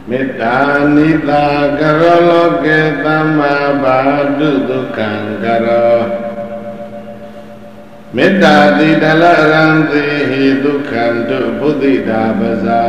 မေတ္တာနိတာကရောလောကေသမ္မာဘာဒုဒုက္ခံကရောမေတ္တာတိတလရံတိဟိဒုက္ခံတုဘုဒ္ဓိတာပဇာ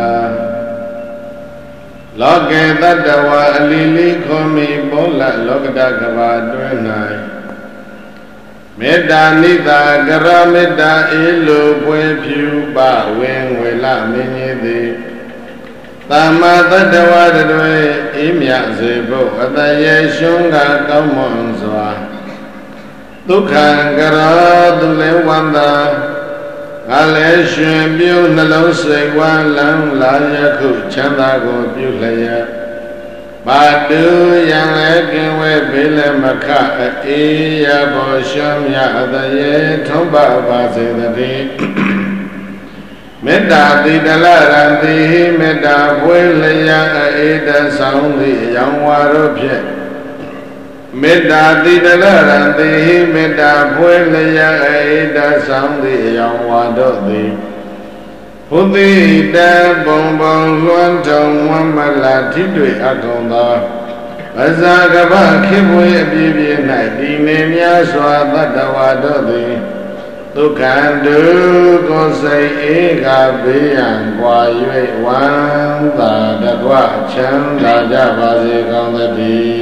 လောကေတတ္တဝါအလီလီခောမိဘောလလောကတကဘာတွင်၌မေတ္တာနိတာကရမေတ္တာအေလိုပွဲဖြူပဝင်ဝေလမင်းကြီးသည်သမ္မာတတ္တဝါတွေအေးမြစေဖို့အတရေရှုံးကကောင်းမွန်စွာဒုက္ခံကရောသူလည်းဝန္တာငါလည်းရှင်ပြုနှလုံးစိတ်ဝမ်းလန်းလာရခုချမ်းသာကိုပြုလျက်ပါတုယံလည်းကင်ဝဲဘေးလည်းမခအေးရဘောရှမ်းမြအတရေထုံးပါပါစေတည်းမေတ္တာတိတလရံတိမေတ္တာပွေလျက်အေးတဆောင်သည့်ရောင်ဝါတို့ဖြင့်မေတ္တာတိတလရံတိမေတ္တာပွေလျက်အေးတဆောင်သည့်ရောင်ဝါတို့သည်ဘုသိတဘုံဘုံလွှမ်းထုံဝမလာထိတွေ့အကုန်သောပဇာကပခေပွေအပြည့်ပြည့်၌ဒီနေများစွာတတ္တဝါတို့သည်ဒုက္ခံတုကိုယ်စိတ်ဧကဘေးရန်ကွာ၍ဝမ်းသာတကွချမ်းသာကြပါစေကောင်းသတ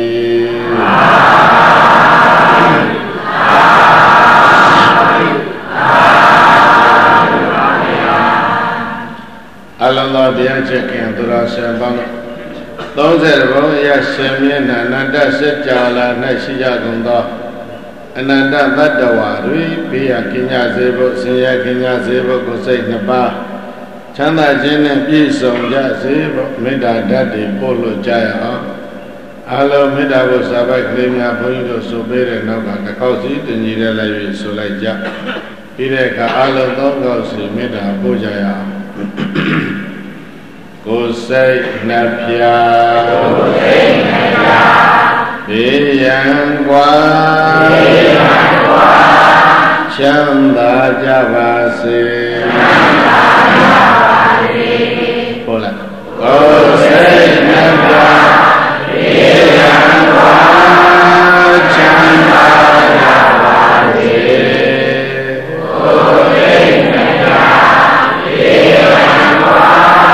ည်းအလုံးသောတရားချက်ခင်သူတော်ဆင်ပေါင်း30ဘုံအရရှင်မျက်နှာအနန္တစัจ जा လာ၌ရှိကြကုန်သောအနန္တတတ္တဝါတွေဘေးရကင်းကြစေဖို့ဆင်းရဲကင်းကြစေဖို့ကိုယ်စိတ်နှစ်ပါးချမ်းသာခြင်းနဲ့ပြည့်စုံကြစေဖို့မေတ္တာဓာတ်တွေပို့လို့ကြရအောင်အလုံးမေတ္တာဘုရားပိုက်ကလေးများဘုန်းကြီးတို့ဆိုပေးတဲ့နောက်ကတစ်ခေါက်စီတင်ကြီးတဲ့လိုက်ပြီးဆိုလိုက်ကြပြီးတဲ့အခါအလုံးသုံးခေါက်စီမေတ္တာပို့ကြရအောင်ကိုယ်စိတ်နှစ်ဖြာဘေးရန်ကွာချမ်းသာကြပါစေဟုတ်လားကိုယ်စိတ်နှစ်ဖြာဘေးရန်ကွာချမ်းသာကြပါစေကိုယ်စိတ်နှစ်ဖြာဘေးရန်ကွာ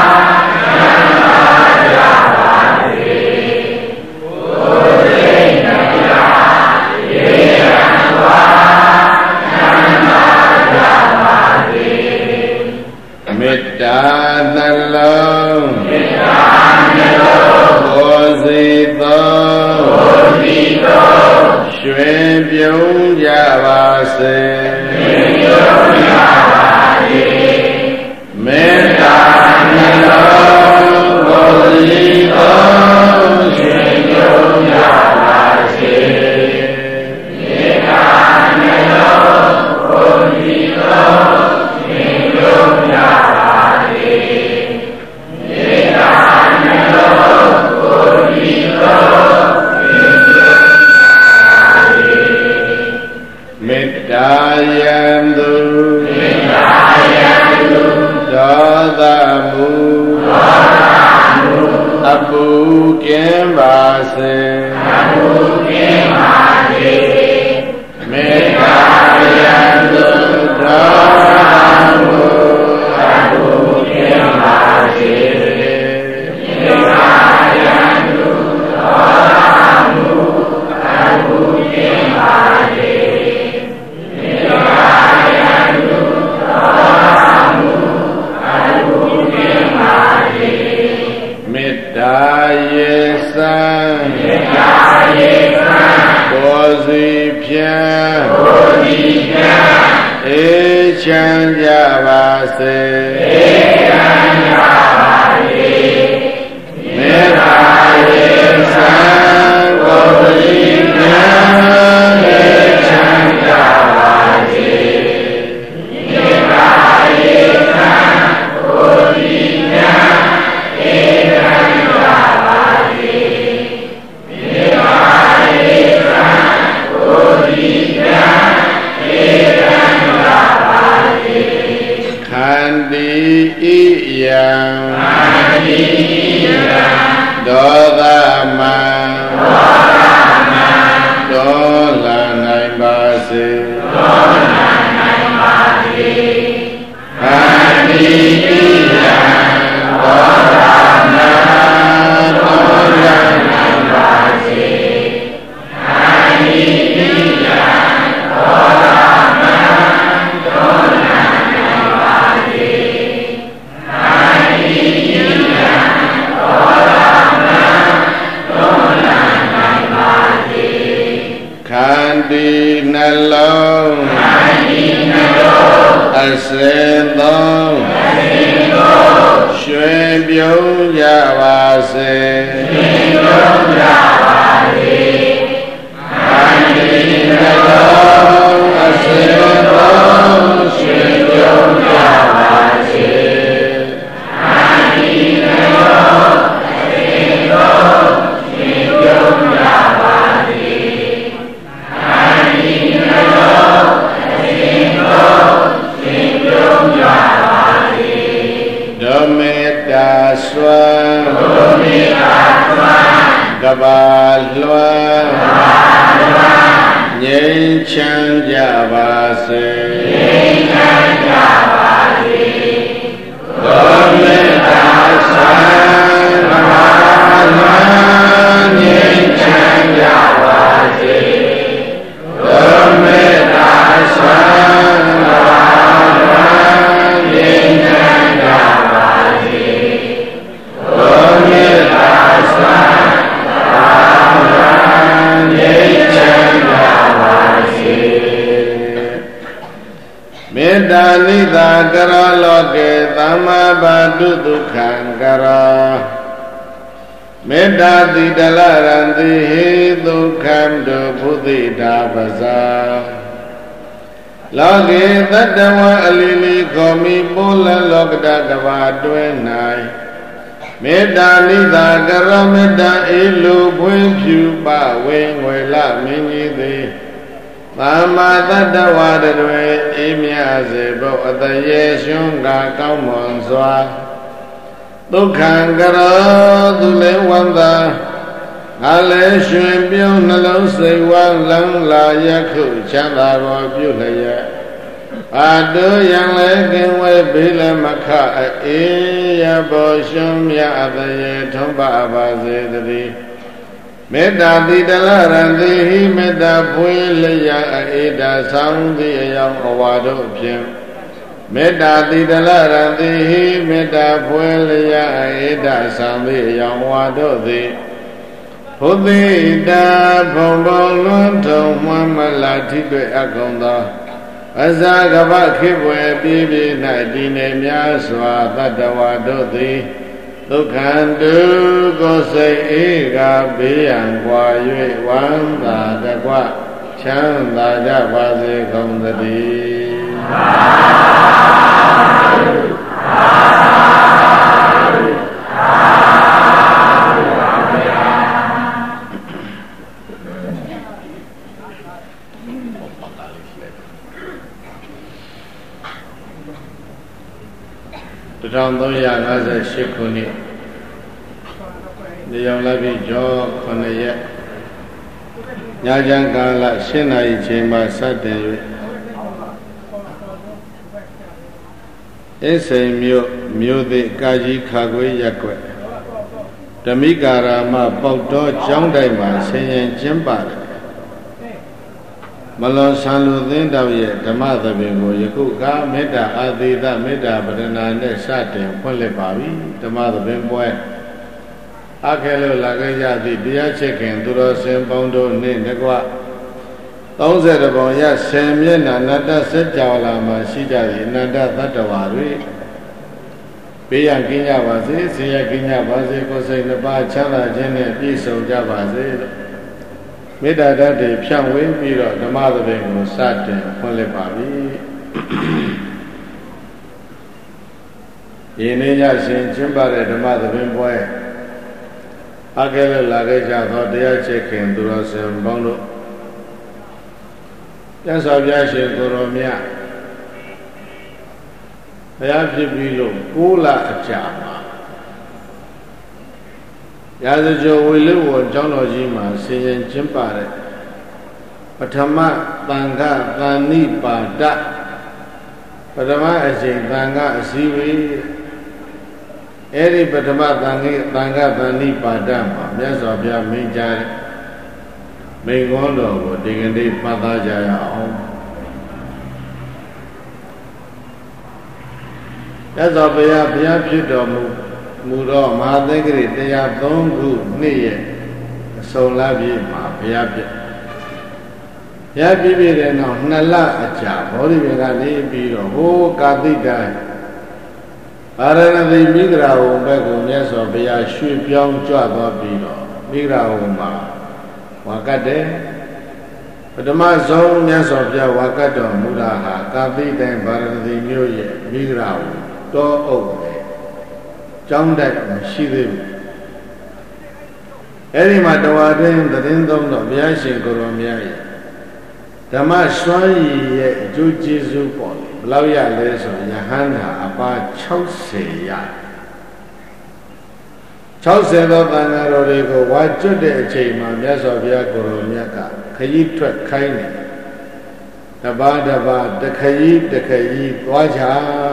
မေတ္တာနှလုံးကိုယ်စီသောရွှင်ပြုံးကြပါစေမေတ္တာနှလုံးကိုယ်စီသောရွှင်ပြုံးကြပါစေမေတ္တာနှလုံးကိုယ်စီသောရွှင်ပြုံးကြမေတ္တာယံသူဒေါသမူအပူကင်းပါစေမေတ္တာယံသူဒေါသမူအပူကင်းပါစေမေတ္တာယံသူဒေါသမူအပူကင်းပါစေမေတ္တာယေသံကိုယ်စီဖြင့်အေးချမ်းကြပါစေမေတ္တာယေသံကိုယ်စီဖြင့်အေးချမ်းကြပါစေမေတ္တာယေသံကိုယ်စီဖြင့်အေးချမ်းကြပါစေမေတ္တာယေသံကိုယ်စီဖြင့်အေးချမ်းကြပါစေခန္တီဣယံဒေါသမဒေါလာနိုင်ပါစေခန္တီပိယံဒေါသမဒေါလာနိုင်ပါစေခန္တီပိယံဒေါသမဒေါလာနိုင်ပါစေခန္တီပိယံဒေါသမဒေါလာနိုင်ပါစေခန္တီနှလုံးအစင်သောရွှင်ပြုံးကြပါစေခန္တီနှလုံးအစင်သောရွှင်ပြုံးကြပါစေခန္တီနှလုံးအစင်သောရွှင်ပြုံးကြပါစေခန္တီနှလုံးအစင်သောရွှင်ပြုံးကြပါစေဓမ္မေတ္တာစွမ်းကဘာလွှမ်းငြိမ်းချမ်းကြပါစေဓမ္မေတ္တာစွမ်းကဘာလွှမ်းငြိမ်းချမ်းကြပါစေဓမ္မေတ္တာစွမ်းကဘာလွှမ်းငြိမ်းချမ်းကြပါစေဓမ္မေတ္တာစွမ်းကဘာလွှမ်းငြိမ်းချမ်းကြပါစေမေတ္တာနိသာကရောလောကေသမ္မာပါတုဒုက္ခံကရောမေတ္တာတိတလရံတိဟိဒုက္ခံတုဘုသိတာပဇာလောကေတတ္တဝအလီလီခောမိပိုလလောကတကဘာတွင်၌မေတ္တာနိသာကရောမေတ္တာအေလူဖွင့်ဖြူပဝေငွေလမင်းကြီးသည်သမ္မာတတ္တဝါတွေအေးမြစေဖို့အတရေရှုံးကကောင်းမွန်စွာဒုက္ခံကရောသူလည်းဝန္တာငါလည်းရွှင်ပြုံးနှလုံးစိတ်ဝမ်းလန်းလာယခုချမ်းသာတော်ပြုလျက်အာတုယံလည်းကင်ဝဲဘေးလည်းမခအေးရဘောရှုံးမြအတရေထုံးပါပါစေတည်းမေတ္တာတိတလရံတိဟိမေတ္တာဖွင့်လျက်အေတာဆောင်သည့်အယောင်အဝါတို့ဖြင့်မေတ္တာတိတလရံတိဟိမေတ္တာဖွင့်လျက်အေတာဆောင်သည့်အယောင်အဝါတို့သည်ဘုသိတာဘုံဘုံလွန်ထုံမှန်မလာထိတွေ့အကုန်သောအဇာကပခေပွေပြည့်ပြည့်၌ဒီနေများစွာတတ္တဝါတို့သည်ဒုက္ခံတုကိုယ်စိတ်အေးကဘေးရန်ကွာ၍ဝမ်းသာတကွချမ်းသာကြပါစေကုန်သတည်း1358ခုနှစ်နေရောင်လပြည့်ကျော်9ရက်ညချမ်းကာလ7နာရီချိန်မှစတင်၍အင်းစိန်မြို့သည့်ကာကြီးခါခွေးရက်ွက်ဓမိကာရာမပေါက်တော်ကျောင်းတိုင်မှာဆင်ရင်ကျင်းပါတယ်မလွန်ဆံလူသင်းတော်ရဲ့ဓမ္မသဘင်ကိုယခုကမေတ္တာအာသီသမေတ္တာပဒနာနဲ့စတင်ဖွင့်လှစ်ပါပြီဓမ္မသဘင်ပွဲအခက်လို့လာခဲ့ကြသည့်တရားချစ်ခင်သူတော်စင်ပေါင်းတို့နှင့်တကွ30ပုံရ10မျက်နှာနတ္တစัจ java လာမှာရှိကြသည့်အနန္တသတ္တဝါတွေဘေးရန်ကင်းကြပါစေဆင်းရဲကင်းကြပါစေကိုယ်စိတ်နှပါချမ်းသာခြင်းနဲ့ပြည့်စုံကြပါစေလို့မေတ္တာဓာတ်တွေဖြန့်ဝေပြီးတော့ဓမ္မသဘင်ကိုစတင်ဖွင့်လှစ်ပါပြီ။ဒီနေ့ညရှင်ကျင်းပတဲ့ဓမ္မသဘင်ပွဲအကဲလို့လာခဲ့ကြသောတရားချစ်ခင်သူတော်စင်ပေါင်းတို့မြတ်စွာဘုရားရှင်ကိုရောမြတ်ဘုရားဖြစ်ပြီးလို့9လအကြာမှာရာဇဂိုဝေလူဝကျောင်းတော်ကြီးမှာဆင်ရင်ကျင်းပတဲ့ပထမသံဃသန္နိပါဒပထမအချိန်သံဃအစည်းအဝေးအဲ့ဒီပထမသံဃသန္နိပါဒမှာမြတ်စွာဘုရားမိန့်ကြားတဲ့မိန့်ခွန်းတော်ကိုဒီကနေ့မှတ်သားကြရအောင်မြတ်စွာဘုရားဖြစ်တော်မူတော့မဟာသက္ကရာ103ခုနှစ်ရဲ့အစုံလပြည့်မှာဘုရားပြည့်တဲ့နောက်2လအကြာဘောဓိပင်ကနေပြီးတော့ဟိုကာတိတိုင်းပါရဏသီမိဂရာဝံဘက်ကိုမြတ်စွာဘုရားရွှေ့ပြောင်းကြွသွားပြီးတော့မိဂရာဝံမှာဝါကတ်တယ်ပထမဆုံးမြတ်စွာဘုရားဝါကတ်တော်မူတာဟာကာတိတိုင်းပါရဏသီမြို့ရဲ့မိဂရာဝံတောအုပ်တယ်ကျောင်းတိုက်မရှိသေးဘူးအဲ့ဒီမှာတဝါတွင်သတင်းသုံးတော့ဘုရားရှင်ကိုရောမြတ်ရဲ့ဓမ္မစွမ်းရည်ရဲ့အကျိုးကျေးဇူးပေါ်တယ်ဘယ်လောက်ရလဲဆိုယဟန္တာအပါ60ရ60သောသံဃာတော်တွေကိုဝါကျွတ်တဲ့အချိန်မှာမြတ်စွာဘုရားကိုရောမြတ်ကခရီးထွက်ခိုင်းတယ်တပါးတခရီးသွားကြ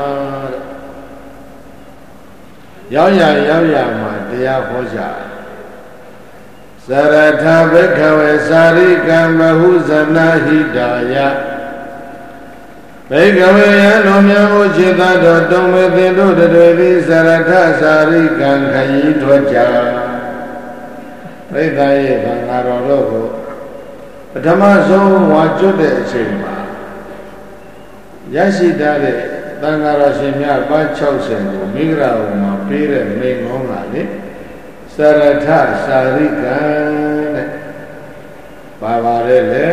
ရောက်ရမှာတရားဟောကြသရထဘိခဝေသာရိကံဘဟုဇနာဟိတာယဘိခဝေယံတော်မြတ်ကိုခြေသာတော်တုံးမေသင်တို့တွေသည်သရထသာရိကံခရီးထွက်ကြပရိသတ်ရဲ့သံဃာတော်တို့ကိုပထမဆုံးဝါကျွတ်တဲ့အချိန်မှာရရှိထားတဲ့သံဃာတော်ရှင်များပါ60ကိုမိဂရာဝံမှာပေးတဲ့မိန့်ခွန်းကလေသရထသာရိကံတဲ့ပါပါတယ်လေ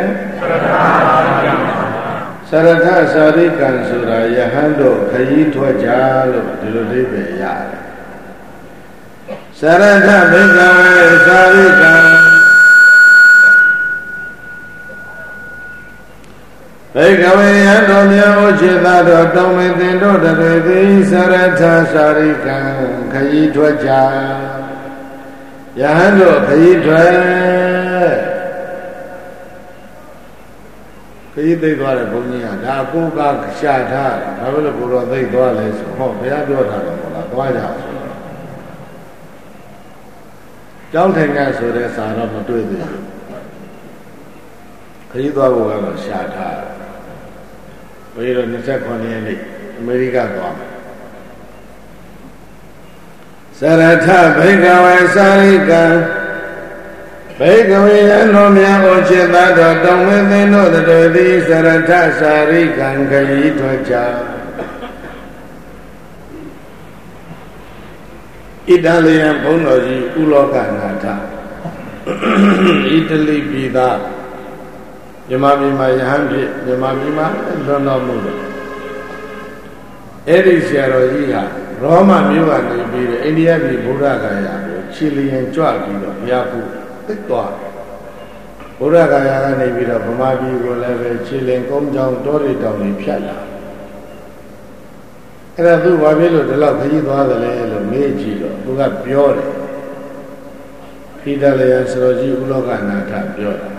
သရထသာရိကံဆိုတာယဟန်တို့ခရီးထွက်ကြလို့ဒီလိုအိဗယ်ရတယ်သရထဘိကဝေသာရိကံဘိကဝေယံတော်မြတ်ဥจิตတော်တောင်းမေသင်တို့တွေသည်သရထသာရိကံခရီးထွက်ကြယဟန်တို့ခရီးထွက်ခရီးသိသွားတဲ့ဘုန်းကြီးကဒါကိုကရှာထားတာဘာလို့လဲကိုတော့သိသွားလဲဆိုဟောဘုရားပြောထားတယ်မဟုတ်လားသွားကြဆိုကျောင်းထိုင်ကဆိုတဲ့စာတော့မတွေ့သေးဘူးခရီးသွားဖို့ကတော့ရှာထားတယ်ဘယ်လို29ရက်နေ့အမေရိကသွားမယ်သရထဘိကဝေသာရိကံဘိကဝေယံတော်မြတ်ဩจิตတော်တောင်းမေသင်တို့တွေသည်သရထသာရိကံခရီးထွက်ကြဣတလီယံဘုန်းတော်ကြီးဥလောကနာထဣတလီပြည်သားမြန်မာပြည်မှာယဟန်ဖြစ်မြန်မာပြည်မှာလွန်တော်မူတယ်အဲ့ဒီဆရာတော်ကြီးဟာရောမမြို့ကနေပြီးတော့အိန္ဒိယပြည်ဗုဒ္ဓဂါယာကိုခြေလျင်ကြွပြီးတော့ဘုရားဖို့သိသွားတယ်ဗုဒ္ဓဂါယာကနေပြီးတော့ဗမာပြည်ကိုလည်းပဲခြေလျင်ကုန်းကြောင်တောတွေတောင်တွေဖြတ်လာအဲ့ဒါသူဘာဖြစ်လို့ဒီလောက်ခရီးသွားတယ်လဲလို့မေးကြည့်တော့သူကပြောတယ်ဣတလီယံဆရာကြီးဥလောကနာထပြောတာ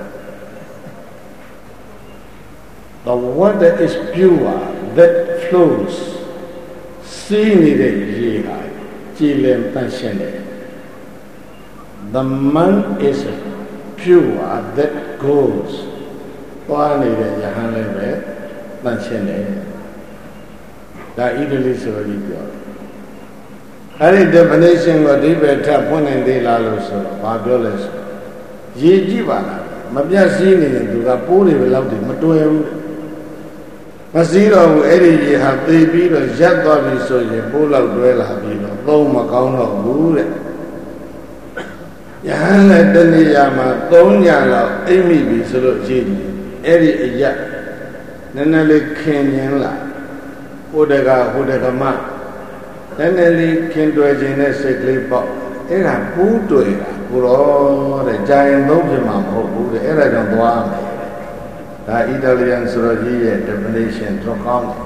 The water is pure that flows. စီးနေတဲ့ရေဟာကြည်လင်တန့်ရှင်းတယ် The man is pure that goes. သွားနေတဲ့ယဟန်လည်းပဲတန့်ရှင်းတယ်ဒါဣတလီဆိုပြီးပြောတယ်အဲ့ဒီ definition ကိုဒီပဲထပ်ဖွင့်နေသေးလားလို့ဆိုတော့ဘာပြောလဲဆိုရေကြည့်ပါလားမပြတ်စီးနေတဲ့သူကပိုးတွေဘယ်လောက်တည်းမတွယ်ဘူးမစည်းတော့ဘူးအဲ့ဒီရေဟာသေပြီးတော့ရပ်သွားပြီဆိုရင်ပိုးလောက်တွဲလာပြီးတော့သုံးမကောင်းတော့ဘူးတဲ့ယဟန်လည်းတဏှာမှာ3ညလောက်အိပ်မိပြီဆိုလို့ကြည့်တယ်အဲ့ဒီအရက်နည်းနည်းလေးခင်ញင်းလာဟိုတကမနည်းနည်းလေးခင်တွယ်ခြင်းနဲ့စိတ်ကလေးပေါ့အဲ့ဒါပူးတွေ့တာကိုတော့တဲ့ကြာရင်သုံးဖြစ်မှာမဟုတ်ဘူးတဲ့အဲ့ဒါကြောင့်သွားမယ်ဒါ Italian ဆိုတော့ကြီးရဲ့ definition တော့ကောင်း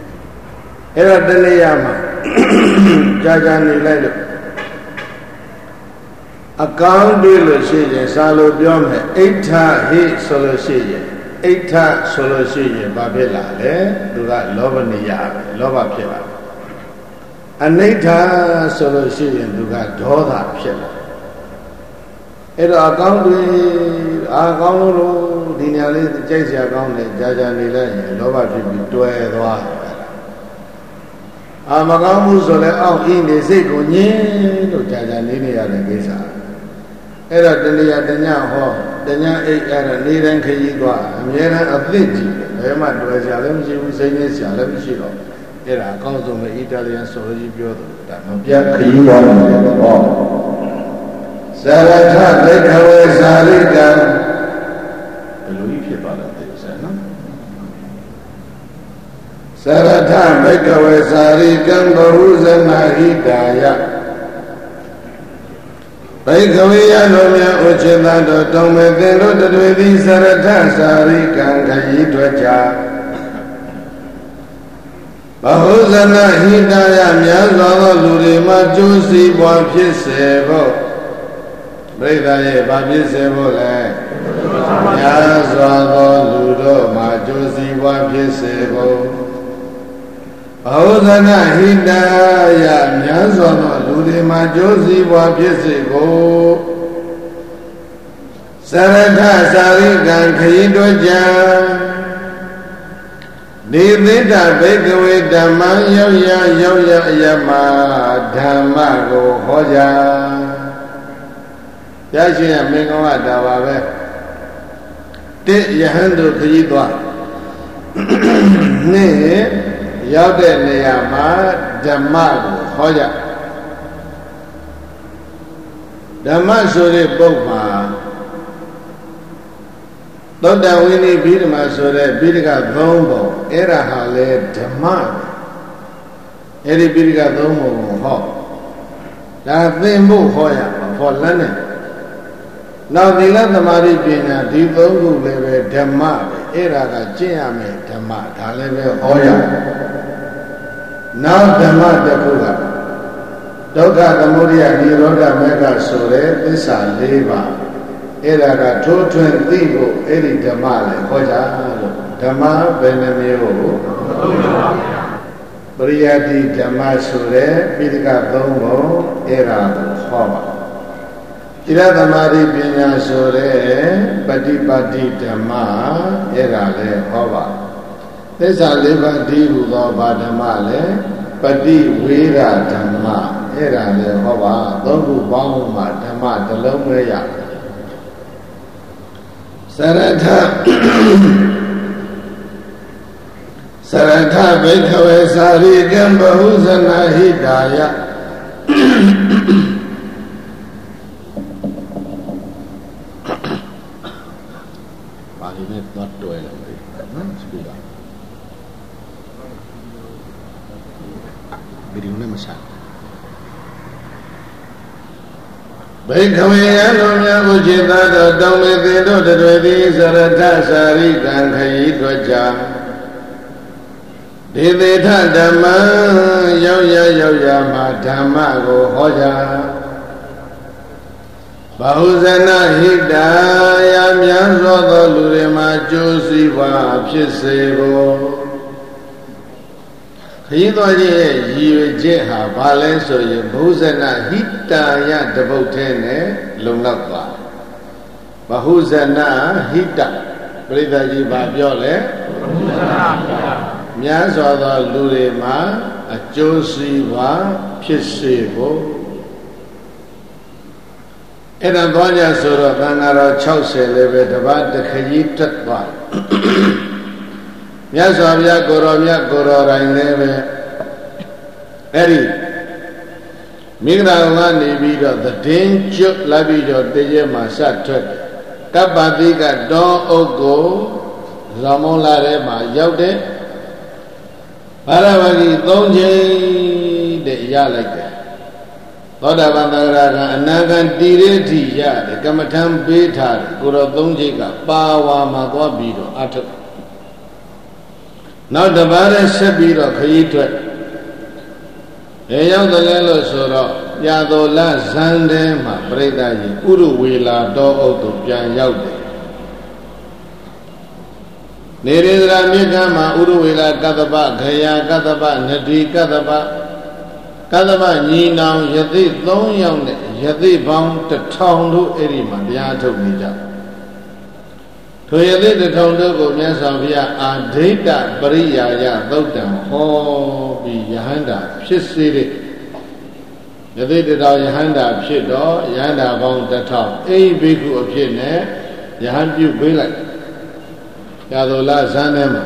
တယ်အဲ့တော့တနေ့ရမှာကြာကြာနေလိုက်လို့အကောင်းတွေ့လို့ရှိရင်စာလို့ပြောမယ်အိဋ္ဌဟိဆိုလို့ရှိရင်အိဋ္ဌဆိုလို့ရှိရင်ဘာဖြစ်လာလဲသူကလောဘနေရပဲလောဘဖြစ်လာအနိဋ္ဌဆိုလို့ရှိရင်သူကဒေါသဖြစ်လာအဲ့တော့အကောင်းတွေ့အကောင်းလို့ဒီညာလေးကြိုက်စရာကောင်းတယ်ကြာကြာနေလိုက်ရင်လောဘဖြစ်ပြီးတွယ်သွားမကောင်းမှုဆိုလဲအောင့်အင်းနေစိတ်ကိုညင်းလို့ကြာကြာနေရတဲ့ကိစ္စအဲ့တော့တဏှာတညဟောတညအိတ်အဲ့ဒါနေတိုင်းခရီးသွားအမြဲတမ်းအသစ်ကြည့်တယ်ဘယ်မှတွေ့စရာလည်းမရှိဘူးစိတ်နဲ့စရာလည်းမရှိတော့အဲ့ဒါအကောင်းဆုံးပဲအီတာလီယန်ဆိုလိုကြီးပြောတယ်ဒါမပြတ်ခရီးသွားတယ်ဟောဇရထဒိဋ္ဌဝေဇာရိကံဘယ်လိုကြီးဖြစ်သွားလဲသိစမ်းနော်ဇရထဘိက္ခဝေဇာရိကံဘဟုဇနာဟိတာယဘိက္ခဝေယလိုမြတ်ဥချေတတော်တောင်းမဲ့သင်တို့တွေသည်ဇရထစာရိကံခရီးထွက်ကြဘဟုဇနာဟိတာယမြတ်စွာသောလူတွေမှာကျိုးစီးပွားဖြစ်စေဖို့ပြိဿရဲ့ဗာဖြစ်စေဖို့လဲမြတ်စွာသောလူတို့မှာကျိုးစီးပွားဖြစ်စေဖို့ဘဟုဇနာဟိတာယမြတ်စွာသောလူတွေမှာကျိုးစီးပွားဖြစ်စေဖို့သရထစာရိကံခရီးတော်ကြနေသစ္စာဘိက္ခဝေဓမ္မရောက်ရအယမဓမ္မကိုဟောကြားရရှိရမင်းကောင်းကဒါပါပဲတိယဟန်တို့ခရီးသွားနေ့ရောက်တဲ့နေရာမှာဓမ္မကိုဟောကြဓမ္မဆိုတဲ့ပုဒ်မှာသောတဝိနည်းဘိဓမ္မာဆိုတဲ့ဘိဓက3ပုံအဲ့ဒါဟာလေဓမ္မအဲ့ဒီဘိဓက3ပုံကိုဟောဒါသင်ဖို့ဟောရမှာဟောလန်းနဲ့နောက်သီလသမာဓိပညာဒီ3ခုလည်းပဲဓမ္မပဲအဲ့ဒါကကျင့်ရမယ်ဓမ္မဒါလည်းပဲဟောရနောက်ဓမ္မတစ်ခုကဒုက္ခသမုဒယនិရောဓမေဃဆိုတဲ့သစ္စာ၄ပါးအဲ့ဒါကထိုးထွင်းသိဖို့အဲ့ဒီဓမ္မလည်းဟောကြလို့ဓမ္မဘယ်နှမျိုးပရိယတိဓမ္မဆိုတဲ့ပိဋက3ပုံအဲ့ဒါကိုဟောပါဣရသမာဓိပညာဆိုတဲ့ပฏิပတ်တိဓမ္မအဲ့ဒါလည်းဟောပါသစ္စာ၄ပါးဒီဟူသောဗာဓမ္မလည်းပฏิဝေဒဓမ္မအဲ့ဒါလည်းဟောပါသုံးခုပေါင်းမှဓမ္မတစ်လုံးပဲရစရထဘိက္ခဝေစာရိကံဘဟုဇနာဟိတာယပါဠိနဲ့တော့တွဲလာတယ်နော်စပီတာဗီဒီယိုနဲ့မဆက်ဘိက္ခဝေယလိုမြတ်ဥจิตတော်တောင်းမေသင်တို့တွေသည်ဇရထစာရိကံခရီးထွက်ကြဒေသေထဓမ္မရောက်ရမှာဓမ္မကိုဟောကြားဘဟုဇနာဟိတာယမြတ်စွာသောလူတွေမှာကျိုးစီးပွားဖြစ်စေဖို့ခရီးသွားခြင်းရဲ့ရည်ရွယ်ချက်ဟာဘာလဲဆိုရင်ဘဟုဇနာဟိတာယတပုတ်ထဲနဲ့လုံလောက်သွားဘဟုဇနာဟိတပရိသတ်ကြီးဘာပြောလဲမြတ်စွာသောလူတွေမှာအကျိုးစီးပွားဖြစ်စေဖို့အဲ့ဒါသွားကြဆိုတော့သံဃာတော်60လည်းပဲတပတ်တစ်ခရီးတက်သွားမြတ်စွာဘုရားကိုရောမြတ်ကိုရောတိုင်းလည်းပဲအဲ့ဒီမိဂရာကနေပြီးတော့သတင်းကျွတ်လိုက်ပြီးတော့တရက်မှာစထွက်ကပ္ပတိကတောအုပ်ကိုဇော်မုံလာထဲမှာရောက်တဲ့ဘာရဝဂီ3ချိန်တည်းရလိုက်တယ်သောတာပန်သဂရကအနာဂံတည်ရတိရတယ်ကမ္မထံပေးထားတယ်ကိုရော3ချိန်ကပါဝါမှာသွားပြီးတော့အထုတ်နောက်တစ်ပါးနဲ့ဆက်ပြီးတော့ခရီးထွက်ရောက်တယ်လို့ဆိုတော့ရာတော်လဇန်ထဲမှာပြိဿကြီးဥရဝေလာတော်အုပ်တို့ပြန်ရောက်တယ်နေရဒရာမြေကမ်းမှာဥရဝေလာကတ္တပခယာကတ္တပနတိကတ္တပကတ္တပညီနောင်ယသိ3ယောက်နဲ့ယသိပေါင်း1000တို့အဲ့ဒီမှာတရားထုတ်နေကြထိုယသိ1000တို့ကိုမြတ်စွာဘုရားအာဒိဋ္ဌပရိယာယသုတ်တံဟောပြီးယဟန္တာဖြစ်စေတဲ့ယသိ1000ယဟန္တာဖြစ်တော့ယဟန္တာပေါင်း1000အိဘိက္ခုအဖြစ်နဲ့ယဟန်ပြုပေးလိုက်ရာဇောလဇန်ထဲမှာ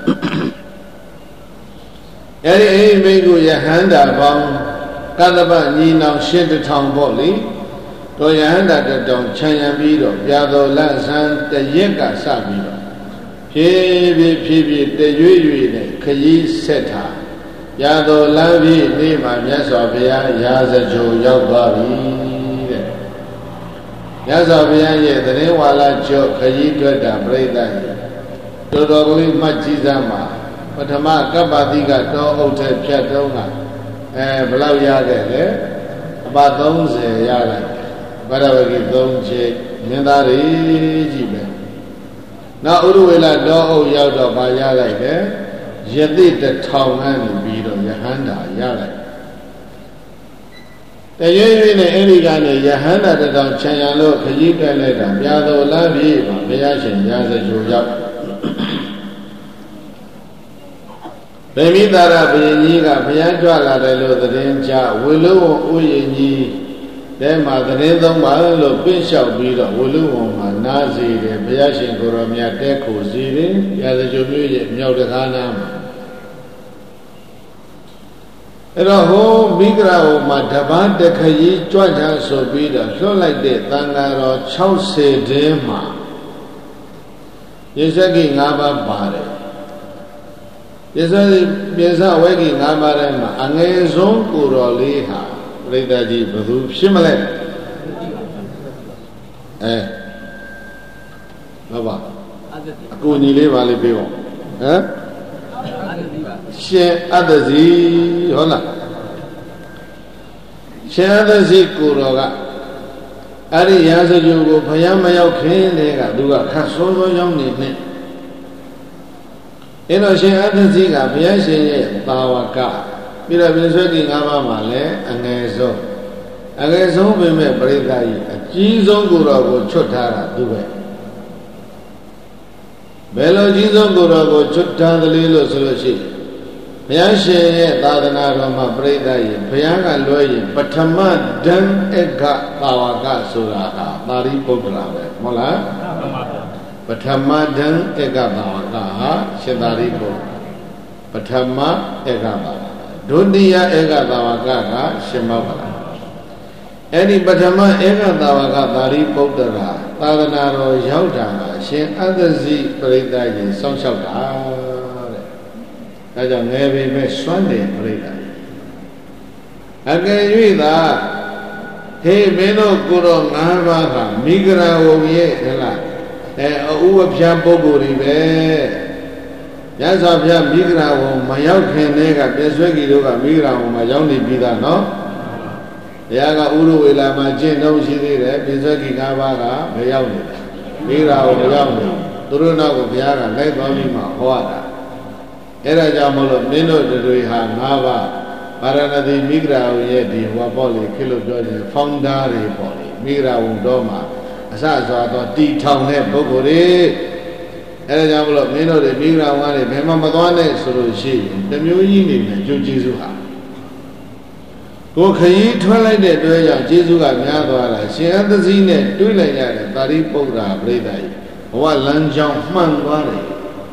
အဲ့ဒီအိဘိက္ခုယဟန္တာပေါင်းကတ္တပညီနောင်1000ပေါ့လေတော့ယဟန္တာ1000ခြံရံပြီးတော့ရာဇောလဇန်တရက်ကစပြီးတော့ဖြည်းဖြည်းတရွေ့ရွေ့နဲ့ခရီးဆက်တာရာဇောလပြည့်နေ့မှာမြတ်စွာဘုရားရာဇကြိုရောက်သွားပြီတဲ့မြတ်စွာဘုရားရဲ့သရင်ဝါလာကျော်ခရီးတွေ့တာပြိဿရဲ့တော်တော်ကိုမှတ်ကြည့်စမ်းပါပထမကပ္ပတိကတောအုပ်ထက်ဖြတ်တုံးကဘယ်လောက်ရခဲ့လဲအပ30ရလိုက်ဗရဝဂီ3ချက်မင်းသားတွေကြီးပဲနောက်ဥရဝေလတောအုပ်ရောက်တော့ဗာရလိုက်တယ်ယသိ1000ကနေပြီးတော့ယဟန္တာရလိုက်တရွေ့ရွေ့နဲ့အဲ့ဒီကနေယဟန္တာ1000ခြံရံလို့ခကြီးတက်လိုက်တာပြာတော်လမ်းပြေးမှာဘုရားရှင်ရာဇကြိုရောက်ဗေမိတာရဘုရင်ကြီးကဘုရားကြွလာတယ်လို့သတင်းကြဝေလူဝဥယျာဉ်ကြီးတဲမှာသတင်းသုံးပါလို့ပြင့်လျှောက်ပြီးတော့ဝေလူဝမှာနားစီတယ်ဘုရားရှင်ကိုရောမြတ်တဲခိုစီတယ်ရာဇကြိုမြို့ရဲ့မြောက်တကားနာမှာအဲ့တော့ဟိုမိဂရာဟိုမှာတပန်းတခရီးကြွချမ်းဆိုပြီးတော့လွှတ်လိုက်တဲ့သံဃာတော်60တင်းမှာယေဇကိ5ပါးပါတယ်ယေဇပြေဇဝဲကိ5ပါးထဲမှာအငယ်ဆုံးကိုတော်လေးဟာပြိဿကြီးဘယ်သူဖြစ်မလဲဟုတ်ပါအကူညီလေးပါလေးပြေးပါဟမ်ရှင်အတ္တစီဟုတ်လားရှင်အတ္တစီကိုတော်ကအဲ့ဒီရာဇကြိုကိုဘုရားမရောက်ခင်တည်းကသူကခတ်စောစောရောက်နေနဲ့အဲ့တော့ရှင်အတ္တစီကဘုရားရှင်ရဲ့သာဝကပြီးတော့ပြင်ဆွဲတိ5ပါးမှာလည်းအငယ်ဆုံးပဲမဲ့ပရိသတ်ကြီးအကြီးဆုံးကိုတော်ကိုချွတ်ထားတာသူပဲဘယ်လိုကြီးဆုံးကိုတော်ကိုချွတ်ထားသလဲလို့ဆိုလို့ရှိရင်ဘုရားရှင်ရဲ့သာသနာတော်မှာပြိဿရဲ့ဘုရားကလွှဲရင်ပထမဓမ္မဧကသာဝကဆိုတာဟာပါရိပုတ္တရာပဲမဟုတ်လားပထမဓမ္မဧကသာဝကဟာရှင်သာရိပုတ္တပထမဧကသာဝကဒုတိယဧကသာဝကကရှင်မောက္ခလအဲ့ဒီပထမဧကသာဝကပါရိပုတ္တရာသာသနာတော်ရောက်တာကရှင်အတ္တစီပြိဿရဲ့စောင့်ရှောက်တာဒါကြောင့်ငယ်ပေမဲ့စွန့်တယ်ပြိဿအကယ်၍သာဟေးမင်းတို့ကိုတော်5ပါးကမိဂရာဝုံရဲ့ဟဲ့လားအဥပဖြာပုဂ္ဂိုလ်တွေပဲရသော်ဘုရားမိဂရာဝုံမရောက်ခင်တည်းကပြည့်စွဲကြီးတို့ကမိဂရာဝုံမှာရောက်နေပြီးသားနော်ဘုရားကဥရဝေလာမှာကျင့်တော့ရှိသေးတယ်ပြည့်စွဲကြီး5ပါးကမရောက်နေတယ်မိဂရာဝုံမရောက်နေသူတို့နောက်ကဘုရားကလိုက်သွားပြီးမှဟောတာအဲ့ဒါကြောင့်မလို့မင်းတို့တွေဟာ5ပါးပါရဏသီမိဂရာဝရဲ့ဒီဟောပေါ့လေခေလို့ပြောရင်ဖောင်းဒါတွေပေါ့လေမိဂရာဝတော်မှာအစစွာတော့တီထောင်တဲ့ပုဂ္ဂိုလ်တွေအဲ့ဒါကြောင့်မလို့မင်းတို့တွေမိဂရာဝတွေဘယ်မှမသွားနဲ့ဆိုလို့ရှိရင်တမျိုးကြီးနေမယ်ကျိုးကျေးဇူးဟာကိုခရီးထွက်လိုက်တဲ့အတွက်ကြောင့်ကျေးဇူးကများသွားတာရှင်အတ္တစီနဲ့တွေးလိုက်ရတဲ့ပါရိပုတ္တရာပြိဿကြီးဘဝလမ်းကြောင်းမှန်သွားတယ်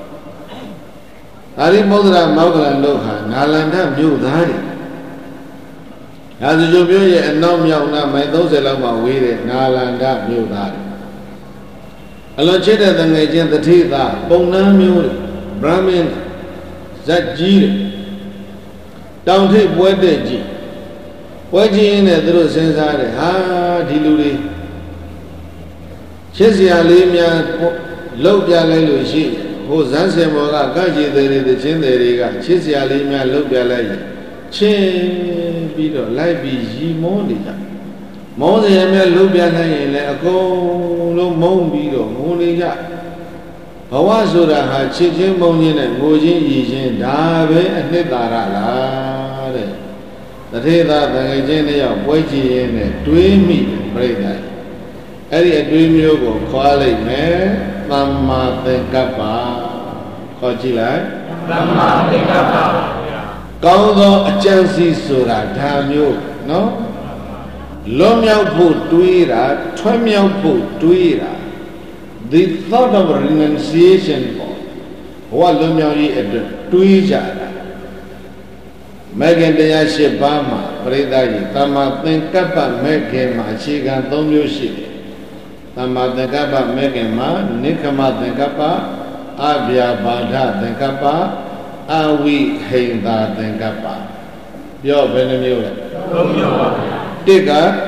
ပါရိပုတ္တရာမောက္ခလန်တို့ဟာနာလန္ဒမြို့သားတွေရာဇကြိုမြို့ရဲ့အနောက်မြောက်နားမိုင်30လောက်မှဝေးတဲ့နာလန္ဒမြို့သားတွေအလွန်ချစ်တဲ့တငယ်ချင်းတတိသာပုံနှမ်းမျိုးတွေဗြဟ္မင်းဇက်ကြီးတွေတောင်ထိပ်ပွဲတဲ့ကြီးပွဲကြီးရင်းနဲ့သူတို့စဉ်းစားတယ်ဟာဒီလူတွေချစ်စရာလေးများလောက်ပြလိုက်လို့ရှိရင်ဟိုဇန်းစင်ဘောကကန့်ကြည်တွေတချင်းတွေကချစ်စရာလေးများလောက်ပြလိုက်ရင်ချင်းပြီးတော့လိုက်ပြီးရီမုန်းနေကြမောင်းစရာများလုံးပြနိုင်ရင်လည်းအကုန်လုံးမုန်းပြီးတော့ငုံနေကြဘဝဆိုတာဟာချစ်ချင်းမုန်းချင်းနဲ့ငိုချင်းရည်ချင်းဒါပဲအနှစ်သာရလားတဲ့တထေသာတန်ခင်းချင်းတယောက်ပွဲကြည့်ရင်းနဲ့တွေးမိပြိတ္တာအဲ့ဒီအတွေးမျိုးကိုခေါ်လိုက်မယ်သမ္မာသင်္ကပ္ပခေါ်ကြည့်လိုက်သမ္မာသင်္ကပ္ပပါဗျာကောင်းသောအကျင့်စီဆိုတာဒါမျိုးနော်လွန်မြောက်ဖို့တွေးတာထွက်မြောက်ဖို့တွေးတာ the thought of renunciation ပေါ့ဘဝလွန်မြောက်ရေးအတွက်တွေးကြတာမဂ္ဂင်တရား၈ပါးမှာပရိသတ်ကြီးသမ္မာသင်္ကပ္ပမဂ္ဂင်မှာအခြေခံ၃မျိုးရှိတယ်သမ္မာသင်္ကပ္ပမဂ္ဂင်မှာနိက္ခမသင်္ကပ္ပအဗျာပါဒသင်္ကပ္ပအဝိဟိန္တာသင်္ကပ္ပပြောဘယ်နှမျိုးလဲ၃မျိုးပါဗျာတစ်က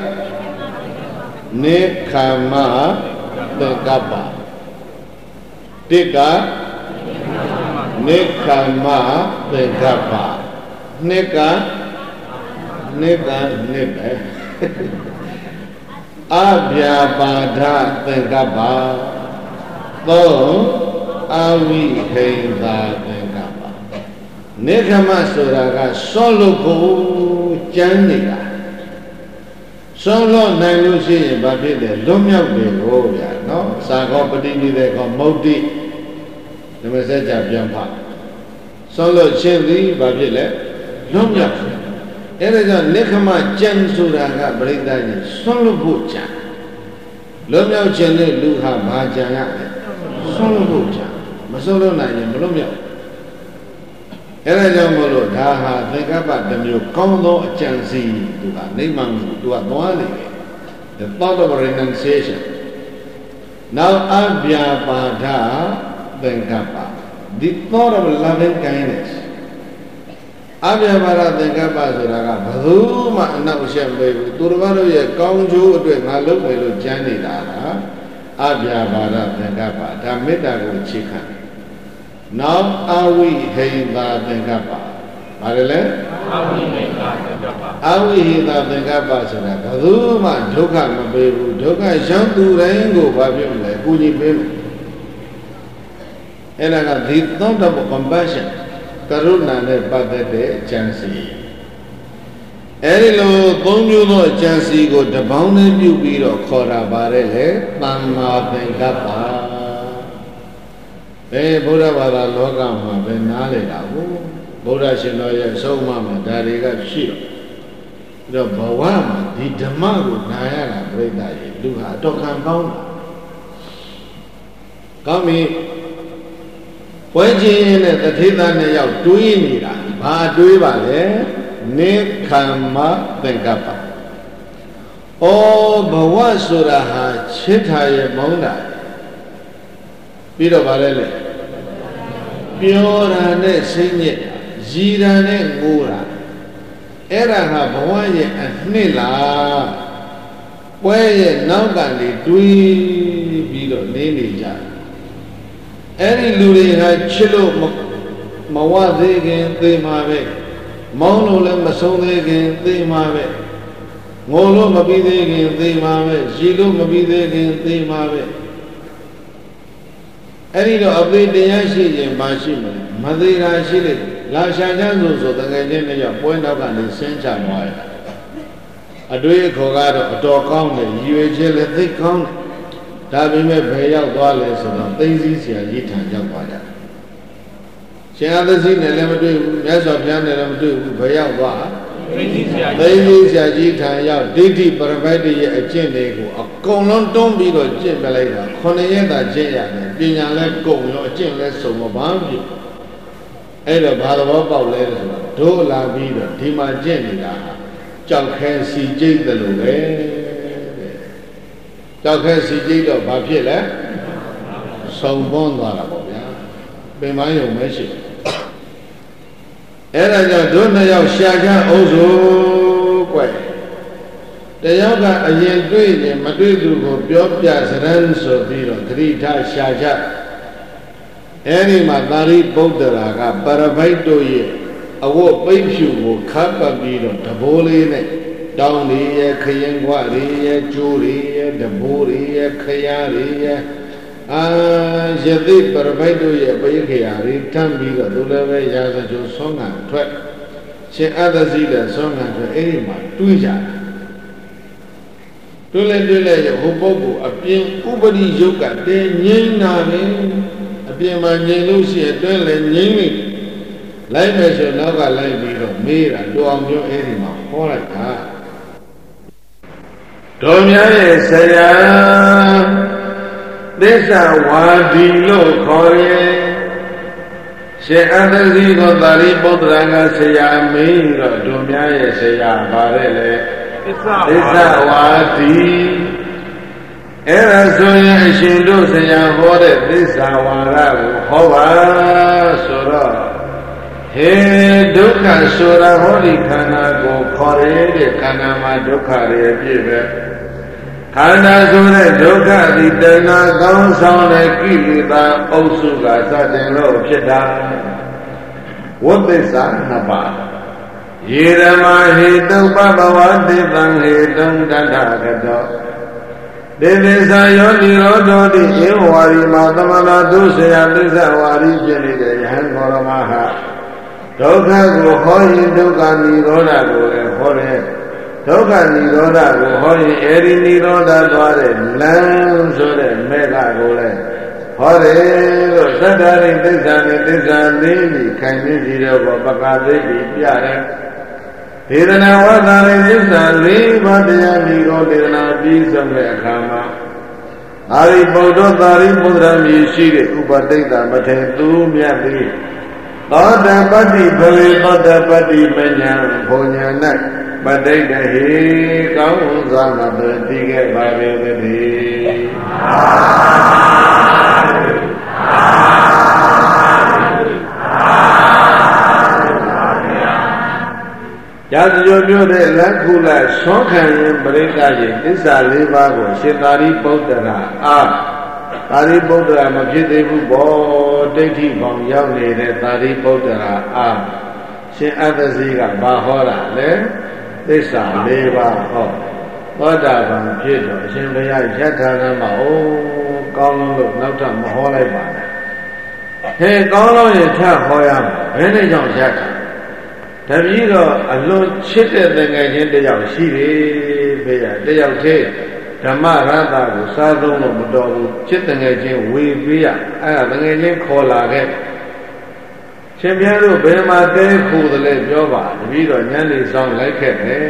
နိက္ခမသင်္ကပ္ပတစ်ကနိက္ခမသင်္ကပ္ပနှစ်ကနှစ်ပဲအဗျာပါဒသင်္ကပ္ပသုံးအဝိဟိန္တာသင်္ကပ္ပနိက္ခမဆိုတာကစောလို့ကိုကြမ်းနေတာစောလို့နိုင်လို့ရှိရင်ဘာဖြစ်လဲလွတ်မြောက်တယ်ကိုဗျာနော်သာကောပฏิနိဒေကောမௌတိဓမ္မစကြာပြန်ဖစောလို့ချင်းသည်ဘာဖြစ်လဲလွတ်မြောက်အဲ့ဒါကြောင့်နိက္ခမကြံဆိုတာကပရိသတ်ကြီးဆွန့်လွတ်ဖို့ကြံလွတ်မြောက်ခြင်းနဲ့လူဟာဘာကြံရလဲဆွန့်လွတ်ဖို့ကြံမဆွန့်လွတ်နိုင်ရင်မလွတ်မြောက်အဲ့ဒါကြောင့်မို့လို့ဒါဟာသင်္ကပ္ပတစ်မျိုးကောင်းသောအကြံစီသူကနိမ္မာန်သူကသွားနေတယ် the thought of renunciation now အဗျာပါဒသင်္ကပ္ပ the thought of loving kindness အဗျာပါဒသင်္ကပ္ပဆိုတာကဘယ်သူမှအနောက်အရှက်မပေးဘူးသူတို့ကတော့ရဲ့ကောင်းကျိုးအတွက်ငါလုပ်မယ်လို့ကြံနေတာလားအဗျာပါဒသင်္ကပ္ပဒါမေတ္တာကိုအခြေခံနောက်အဝိဟိန္တာသင်္ကပ္ပဘာလဲအဝိဟိန္တာသင်္ကပ္ပအဝိဟိန္တာသင်္ကပ္ပဆိုတာဘယ်သူမှဒုက္ခမပေးဘူးဒုက္ခရောက်သူတိုင်းကိုဘာဖြစ်မလဲအကူအညီပေးမယ်အဲ့ဒါက the thought of compassion ကရုဏာနဲ့ပတ်သက်တဲ့အကျင့်စီအဲ့ဒီလိုသုံးမျိုးသောအကျင့်စီကိုတပေါင်းနဲ့ပြုပြီးတော့ခေါ်တာပါတယ်လေသမ္မာသင်္ကပ္ပဘယ်ဘုရားဘာသာလောကမှာပဲနားလေတာကိုဘုရားရှင်တော်ရဲ့အဆုံးအမမှာဒါတွေကရှိတော့ဘဝမှာဒီဓမ္မကိုနာရတာပြိတ္တာရဲ့လူဟာအတော်ခံကောင်းတာကောင်းပြီပွဲချင်းနဲ့တထေသားနဲ့ရောက်တွေးနေတာဘာတွေးပါလဲနိခမ္မသင်္ကပ္ပဩဘဝဆိုတာဟာချစ်တာရဲ့မုန်းတာပြီးတော့ဗါလဲလေပြောတာနဲ့စိတ်ညစ်ရည်တာနဲ့ငိုတာအဲ့ဒါဟာဘဝရဲ့အနှစ်လားပွဲရဲ့နောက်ကနေတွေးပြီးတော့နေနေကြအဲ့ဒီလူတွေဟာချစ်လို့မဝသေးခင်သေမှာပဲမောင်းလို့လည်းမဆုံးသေးခင်သေမှာပဲငိုလို့မပြီးသေးခင်သေမှာပဲရည်လို့မပြီးသေးခင်သေမှာပဲအဲ့ဒီတော့အသေးတရားရှိရင်မရှိမလဲမသေးတာရှိလေလာရှာချမ်းဆိုတကယ်ချင်းနဲ့ပွဲနောက်ကနေဆင်းချသွားရတာအတွေ့အခေါ်ကတော့အတော်ကောင်းတယ်ရည်ရွယ်ချက်လည်းသိကောင်းတယ်ဒါပေမဲ့ဘယ်ရောက်သွားလဲဆိုတော့သိသိဆရာကြီးထံရောက်သွားကြရှင်အသစီနဲ့လည်းမတွေ့ဘူးမြတ်စွာဘုရားနဲ့လည်းမတွေ့ဘူးဘယ်ရောက်သွားသိသိဆရာကြီးထံရောက်ဒိဋ္ဌိပရပိုက်တရဲ့အကျင့်တွေကိုအကုန်လုံးတွန်းပြီးတော့ကျင့်ပြလိုက်တာ9ရက်သာကျင့်ရတယ်ပညာလည်းကုန်ရောအကျင့်လည်းစုံမဘာမှဖြစ်အဲ့တော့ဘာသဘောပေါက်လဲဆိုတော့တို့လာပြီးတော့ဒီမှာကျင့်နေတာကြောက်ခဲစီကျိတ်တယ်လို့ပဲကြောက်ခဲစီကြည့်တော့ဘာဖြစ်လဲဆုံပွန်းသွားတာပေါ့ဗျာပင်မယုံမရှိအဲ့ဒါကြောင့်တို့နှစ်ယောက်ရှာချအုပ်စုကွယ်တယောက်ကအရင်တွေ့ရင်မတွေ့သူကိုပြောပြစရန်ဆိုပြီးတော့ဂရိထရှာချအဲ့ဒီမှာသာရိပုတ္တရာကပရပိုက်တို့ရဲ့အဝတ်ပိတ်ဖြူကိုခပ်ပတ်ပြီးတော့တဘိုးလေးနဲ့တောင်းတွေရဲ့ခရင်ခွတွေရဲ့ကျိုးတွေရဲ့တဘိုးတွေရဲ့ခရတွေရဲ့ယသိပရမိတ်တို့ရဲ့ပိခရာတွေထမ်းပြီးတော့သူလည်းပဲရာဇကြိုဆွမ်းငံထွက်ရှင်အတ္တစီတဲ့ဆွမ်းငံထွက်အဲ့ဒီမှာတွေးကြတယ်တွေ့လဲဟိုပုဂ္ဂိုလ်အပြင်ဥပရိယုတ်ကတည်းငိမ့်နာပဲအပြင်မှာငိမ့်လို့ရှိရင်တွဲလဲငိမ့်နေလိုက်မယ်ဆိုနောက်ကလိုက်ပြီးတော့မေးတာတော်အောင်ပြောအဲ့ဒီမှာဟောလိုက်တာတော်များရဲ့ဆရာသစ္စာဝါဒီလို့ခေါ်ရဲ့ရှင်အတ္တစီကိုသာရိပုတ္တရာကဆရာမင်းတော့တော်များရဲ့ဆရာပါတယ်လေသစ္စာဝါဒီအဲ့ဒါဆိုရင်အရှင်တို့ဆရာဟောတဲ့သစ္စာဝါဒကိုဟောပါဆိုတော့ဟေဒုက္ခဆိုတာဟောဒီခန္ဓာကိုခေါ်ရတဲ့ခန္ဓာမှာဒုက္ခတွေအပြည့်ပဲခန္ဓာဆိုတဲ့ဒုက္ခဒီတဏှာကောင်းဆောင်တဲ့ကိလေသာအုပ်စုကစတင်လို့ဖြစ်တာဝိသစ္စာနှစ်ပါးယေရမဟေတုပဘဝတိတံဟေတုံတထကတောဒေသစ္စာယောနိရောဓောတိဧဝဝါရီမှာသမဏသုဆရာသစ္စာဝါရီဖြစ်နေတဲ့ယဟန်ကောရမဟာဒုက္ခကိုဟောရင်ဒုက္ခនិရောဓကိုလည်းဟောတယ်ဒုက္ခនិရောဓကိုဟောရင်အဲဒီនិရောဓသွားတဲ့လမ်းဆိုတဲ့မေဃကိုလည်းဟောတယ်လို့သတ္တရိသစ္စာနဲ့သစ္စာလေးကြီးခိုင်နေစီတော့ပကာသိတိပြတယ်ဒေသနာဝါဒရိသစ္စာလေးပါးတရားនិရောဓဒေသနာပြီးဆုံးတဲ့အခါမှာအာရိပုတ္တသာရိပုတ္တရာမြည်ရှိတဲ့ဥပတိတ်တာမထေသူမြတ်သည်သောတပတ္တိဘလေသောတပတ္တိမညာဘုံညာ၌ပဋိတ္တဟိကောင်းစွာမသိတိခဲ့ပါပေသည်ရာဇဂိုပြောတဲ့လက်ခုလက်ဆွမ်းခံရင်ပရိသတ်ရင်သစ္စာလေးပါးကိုရှင်သာရိပုတ္တရာသာရိပုတ္တရာမဖြစ်သေးဘူးဘောဒိဋ္ဌိပေါင်းရောက်နေတဲ့သာရိပုတ္တရာရှင်အတ္တစီကဘာဟောတာလဲသစ္စာလေးပါးဟောသောတာပန်ဖြစ်တော့အရှင်ဘုရားယထာရမကောင်းလို့နောက်ထပ်မဟောလိုက်ပါနဲ့ဟဲ့ကောင်းလို့ရထဟောရမှာဘယ်နဲ့ကြောင့်ယထာတပည့်တော့အလွန်ချစ်တဲ့တန်ငယ်ချင်းတယောက်ရှိတယ်ဖေရတယောက်သေးဓမ္မရတ္တကိုစားသုံးလို့မတော်ဘူးချစ်တန်ငယ်ချင်းဝေပေးရအဲ့ဒါတန်ငယ်ချင်းခေါ်လာခဲ့ရှင်ပြတို့ဘယ်မှာတဲခုသလဲပြောပါတပည့်တော့ညနေဆောင်လိုက်ခဲ့တယ်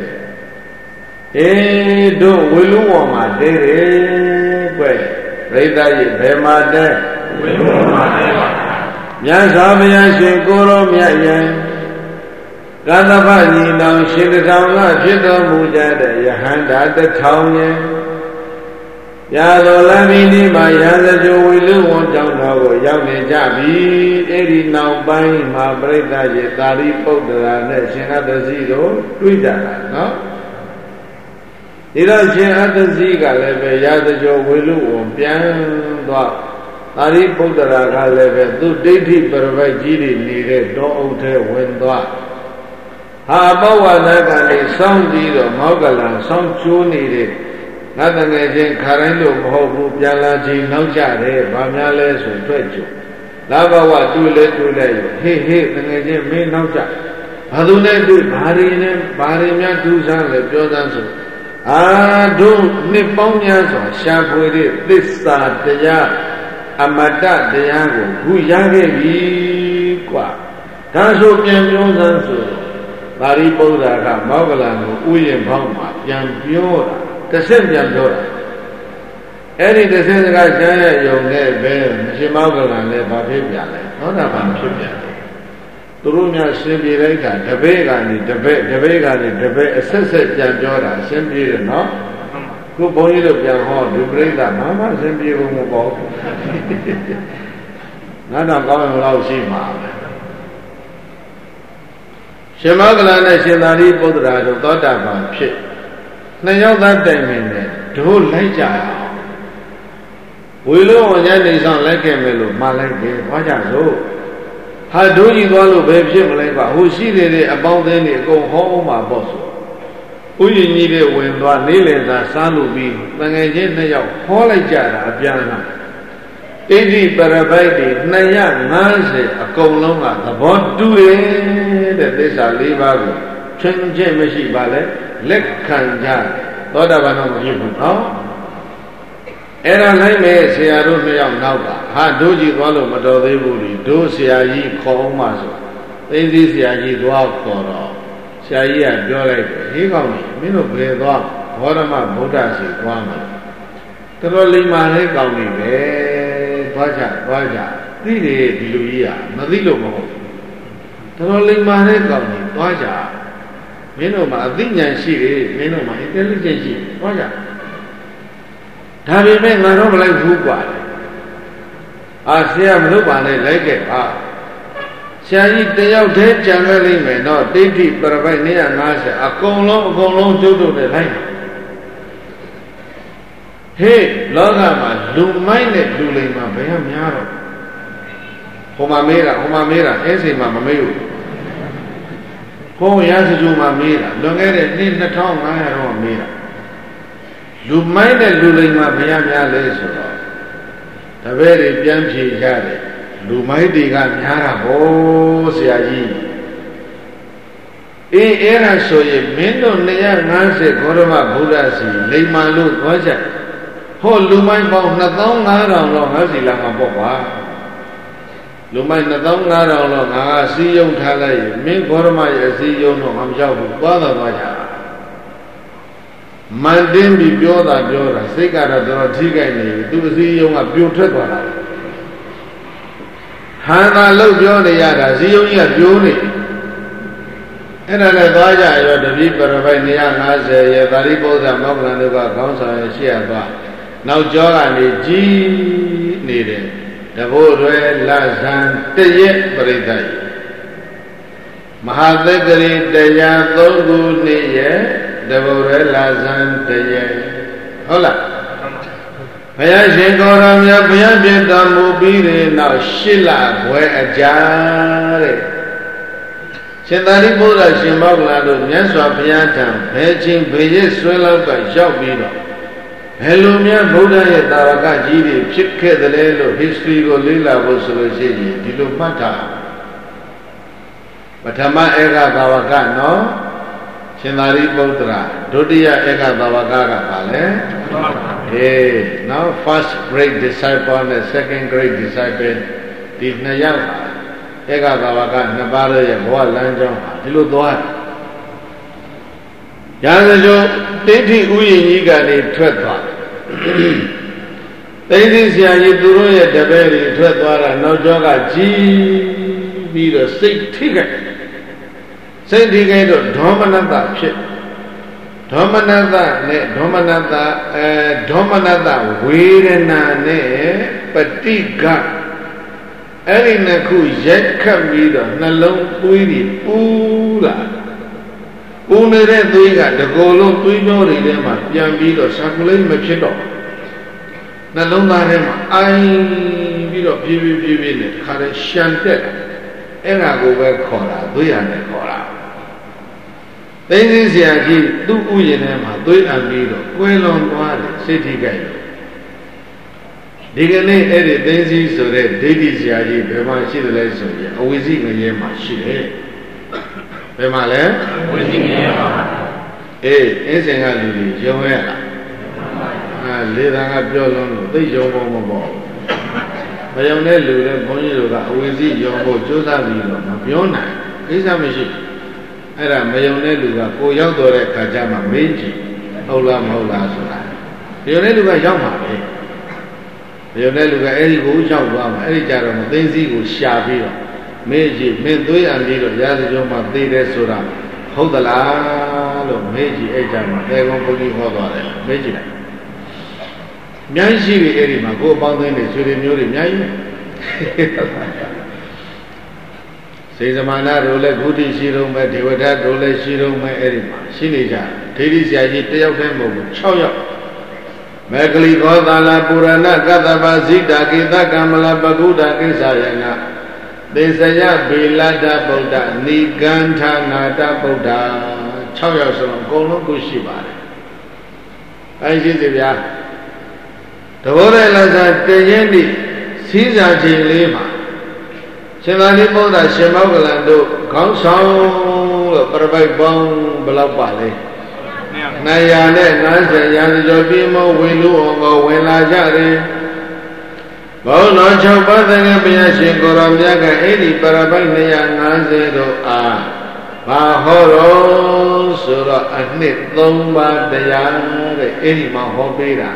တို့ဝေလူဝေါ်မှာတဲတယ်ကွပြိဿကြီးဘယ်မှာတဲဝေလူဝေါ်မှာတဲပါမြတ်စွာဘုရားရှင်ကိုရောမြတ်ယံကသဗ္ဗညီနောင်ရှင်တစ်ထောင်ကဖြစ်တော်မူကြတဲ့ယဟန္တာတစ်ထောင်ယံရာတော်လမ်းမီဒီမှာရာဇဂိုဝေလူဝံကြောင့်တော်ကိုရောက်နေကြပြီအဲ့ဒီနောက်ပိုင်းမှာပြိဿရေသာရိပုတ္တရာနဲ့ရှင်အတ္တစီတို့တွေ့ကြတာနော်ဒီတော့ရှင်အတ္တစီကလည်းပဲရာဇဂိုဝေလူဝံပြန်သွားသာရိပုတ္တရာကလည်းပဲသူဒိဋ္ဌိပရပိုက်ကြီးတွေနေတဲ့တောအုပ်ထဲဝင်သွားဟာဘဝနာကနေစောင့်ကြည့်တော့မောက္ကလံစောင့်ကျိုးနေတဲ့ငါတငယ်ချင်းခါတိုင်းလို့မဟုတ်ဘူးပြန်လာချိန်နောက်ကြတယ်ဗာများလဲဆိုထွက်ကြလာဘဝတွေ့လဲဟေးတငယ်ချင်းမင်းနောက်ကြဘာသူနဲ့တွေ့ဘာတွေနဲ့ဘာတွေများဒူးဆန်းလဲပြောစမ်းဆိုတို့နှစ်ပေါင်းများစွာရှာဖွေတဲ့သစ္စာတရားအမတ္တတရားကိုခုရခဲ့ပြီကွာဒါဆိုပြန်ပြောစမ်းဆိုသာရိပုတ္တရာကမောက္ကလံကိုဥယျာဉ်ပေါင်းမှာပြန်ပြောတာတစ်ဆင့်ပြန်ပြောတာအဲ့ဒီတစ်ဆင့်စကားကြားရယုံနဲ့ပဲရှင်မောက္ကလံလည်းဘာဖြစ်ပြန်လဲသောတာပန်ဖြစ်ပြန်တယ်သူတို့များရှင်းပြလိုက်တာတပည့်ကနေတပည့်ကနေတပည့်အဆက်ဆက်ပြန်ပြောတာရှင်းပြတယ်နော်ခုဘုန်းကြီးတို့ပြန်ဟောဒီပြိဿဘာမှရှင်းပြဖို့မပေါ့ငါတော့ကောင်းရင်လောက်ရှိမှာပဲရှင်မောက္ကလနဲ့ရှင်သာရိပုတ္တရာတို့သောတာပန်ဖြစ်နှစ်ယောက်သားတိုင်ပင်နဲ့တို့လိုက်ကြအောင်ဝေလို့ဝဉ္ဇဉ်နေဆောင်လိုက်ခဲ့မယ်လို့မှားလိုက်တယ်ဘာကြလို့ဟာဒိုးကြီးသွားလို့ပဲဖြစ်မလဲပါဟိုရှိတဲ့အပေါင်းအသင်းတွေအကုန်ဟောမှာပေါ့ဆိုဥယျာဉ်ကြီးတွေဝင်သွားနေလေသာစားလို့ပြီးတန်ငယ်ချင်းနှစ်ယောက်ဟောလိုက်ကြတာအပြန်လာဣတိပရပိုက်တွေ250အကုန်လုံးကသဘောတူတယ်တဲ့သစ္စာ၄ပါးကိုချင်းမရှိပါလဲလက်ခံကြသောတာပန်တော့မဖြစ်ဘူးနော်အဲ့ဒါလိုက်မဲ့ဆရာတို့နှစ်ယောက်နောက်ကဟာတို့ကြီးသွားလို့မတော်သေးဘူးလေတို့ဆရာကြီးခေါ်အောင်ပါဆိုသိသိဆရာကြီးသွားခေါ်တော့ဆရာကြီးကပြောလိုက်တယ်ဟေးကောင်းကြီးမင်းတို့ဘယ်သွားဘောဓမဗုဒ္ဓစီသွားမှာတော်တော်လိမ္မာလေးကောင်းပြီပဲသွားကြသိတယ်ဒီလူကြီးကမသိလို့မဟုတ်ဘူးတော်တော်လိမ္မာလေးကောင်းပြီသွားကြမင်းတို့မှာအသိဉာဏ်ရှိတယ်မင်းတို့မှာ intelligence ရှိတယ်သွားကြဒါပေမဲ့ငါတော့မလိုက်ဘူးกว่าဆရာမလုပ်ပါနဲ့လိုက်ခဲ့ပါဆရာကြီးတယောက်တည်းကြံခဲ့လိမ့်မယ်နော်တိဋ္ဌိပရပိုက်250အကုန်လုံးကျုပ်တို့နဲ့လိုက်ဟေးလောကမှာလူမိုက်နဲ့လူလိမ်မှာဘယ်ကများတော့ဟိုမှာမေးတာအဲစိမ်မှာမမေးဘူးဟိုရစကြူမှာမေးတာလွန်ခဲ့တဲ့နှစ်2500တော့မေးတာလူမိုက်တဲ့လူလိမ်မှာဘယ်ကများလဲဆိုတော့တပည့်တွေပြန်ဖြေကြတယ်လူမိုက်တွေကများတာဟောဆရာကြီးအဲ့ဒါဆိုရင်မင်းတို့250ဘောဓမဗုဒ္ဓစီလိမ္မာလို့သွားကြဟောလူမိုက်ပေါင်း2500တော့ငါစီလာမှာပေါ့ကွာလူမိုက်2500တော့ငါကစီးယုံထားလိုက်ရင်မင်းဘောဓမရဲ့အစီယုံတော့ငါမရောက်ဘူးသွားကြမန်တင်းပြီးပြောတာစိတ်ကတော့တော်တော်ထိခိုက်နေပြီသူအစည်းအရုံးကပြိုထွက်သွားတာဟန်သာလို့ပြောနေရတာစည်းရုံးကြီးကပြိုးနေအဲ့ဒါနဲ့သွားကြရောတပည့်ပရပိုက်250ရဲ့သာရိပုတ္တမောက္ခလန်တို့ကခေါင်းဆောင်ရရှိရသွားနောက်ကျောကနေကြီးနေတယ်တဘို့တွေလဆန်တရက်ပရိသတ်မဟာသက္ကရီတရား3ခုနှစ်ရဲ့တဘုရဲလာဇန်တရေဟုတ်လားဘုရားရှင်ကိုရောင်မြတ်ဘုရားပြည့်တော်မူပြီးတဲ့နောက်8လခွဲအကြာတဲ့ရှင်သာရိပုတ္တရာရှင်မောက္ခလန်တို့မြတ်စွာဘုရားထံဘယ်ချင်းဘယ်ရက်ဆွဲလောက်ကရောက်ပြီးတော့ဘယ်လိုများဗုဒ္ဓရဲ့တာဝကကြီးတွေဖြစ်ခဲ့တယ်လဲလို့ history ကိုလေ့လာဖို့ဆိုလို့ရှိရင်ဒီလိုမှတ်ထားပထမဧကတာဝကနော်ရှင်သာရိပုတ္တရာဒုတိယဧကသာဝကကပါလေnow first great disciple နဲ့ second great disciple ဒီနှစ်ယောက်ဧကသာဝကနှစ်ပါးရဲ့ဘဝလမ်းကြောင်းဒီလိုသွားရာဇဂုတိဋ္ဌိဥယျာဉ်ကြီးကနေထွက်သွားသိသိဆရာကြီးသူတို့ရဲ့တပည့်တွေထွက်သွားတာနောက်ကျောကကြီးပြီးတော့စိတ်ထိခိုက်တော့ဒေါမနတဖြစ်ဒေါမနတဝေဒနာနဲ့ပฏิကအဲ့ဒီနှစ်ခုရက်ခတ်ပြီးတော့နှလုံးသွေးတွေပူလာပူနေတဲ့သွေးကတကောလုံးသွေးကြောတွေထဲမှာပြန်ပြီးတော့ဆာကူလိမ့်မဖြစ်တော့နှလုံးသားထဲမှာအိုင်ပြီးတော့ပြေးနဲ့ခါတဲ့ရှန်တက်အဲ့ဒါကိုပဲခေါ်တာသွေးရနဲ့ခေါ်တာသိသိဆရာကြီးသူ့ဥယျာဉ်ထဲမှာသွေးအပ်ပြီးတော့ကွယ်လွန်သွားတယ်စိတ်ထိခိုက်ဒီကနေ့အဲ့ဒီသိသိဆိုတဲ့ဒိဋ္ဌိဆရာကြီးဘယ်မှာရှိတယ်လဲဆိုရင်အဝိဇ္ဇိငရဲမှာရှိတယ်ဘယ်မှာလဲအဝိဇ္ဇိငရဲမှာအင်းစင်ကလူကြီးယုံရလားလေသာကပြောလုံးလို့သိယုံဖို့မပေါ့မယုံတဲ့လူတွေဘုန်းကြီးတို့ကအဝိဇ္ဇိယုံဖို့ကြိုးစားပြီးတော့မပြောနိုင်ကိစ္စမရှိအဲ့ဒါမယုံတဲ့လူကကိုရောက်တော်တဲ့ခါကျမှမေးကြည့်ဟုတ်လားမဟုတ်လားဆိုတာမယုံတဲ့လူကရောက်မှာပဲမယုံတဲ့လူကအဲ့ဒီကိုရောက်သွားမှာအဲ့ဒီကြတော့မသိသိကိုရှာပြီးတော့မေးကြည့်မင်းသွေးအံပြီးတော့ရာဇဂုံမှာသိတယ်ဆိုတာဟုတ်သလားလို့မေးကြည့်အဲ့ကြမှာတေကုံဘုန်းကြီးဟောသွားတယ်မေးကြည့်လိုက်အများကြီးရှိပြီအဲ့ဒီမှာကိုယ်အပေါင်းအသင်းတွေဆွေတွေမျိုးတွေအများကြီးစေစမာနတို့လည်းဘုဒ္ဓရှိတော့မဲ့ဒေဝဒတို့လည်းရှိတော့မဲ့အဲ့ဒီမှာရှိနေကြဒိဋ္ဌိဆရာကြီးတယောက်တည်းမဟုတ်ဘူး6ယောက်မေကလီခောသာလာပုရဏကတ္တပဇိတာကိတကမ္မလပကုဒ္ဒကိစ္ဆယနာသေစယဗေလတဗုဒ္ဓနိဂန္ဓနာတဗုဒ္ဓ6ယောက်စလုံးအကုန်လုံးကိုရှိပါတယ်အဲဒီစီဗျာတဘောရဲလာစားတရင်တိစီးစာချိန်လေးမှာရှင်သာရိပုတ္တရာရှင်မောဂလန်တို့ခေါင်းဆောင်လို့ပြပိုက်ပေါင်းဘယ်လောက်ပါလဲ990ရာဇကျော်ပြင်းမဝင်လို့အောင်ဝင်လာကြတယ်ဘောနော6ပါးသင်္ကေဘုရားရှင်ကိုရောမြတ်ကအဲ့ဒီပြပိုက်250တို့အားဘာဟောတော်ဆိုတော့အနှစ်3ပါးတရားတဲ့အဲ့ဒီမှာဟောပေးတာ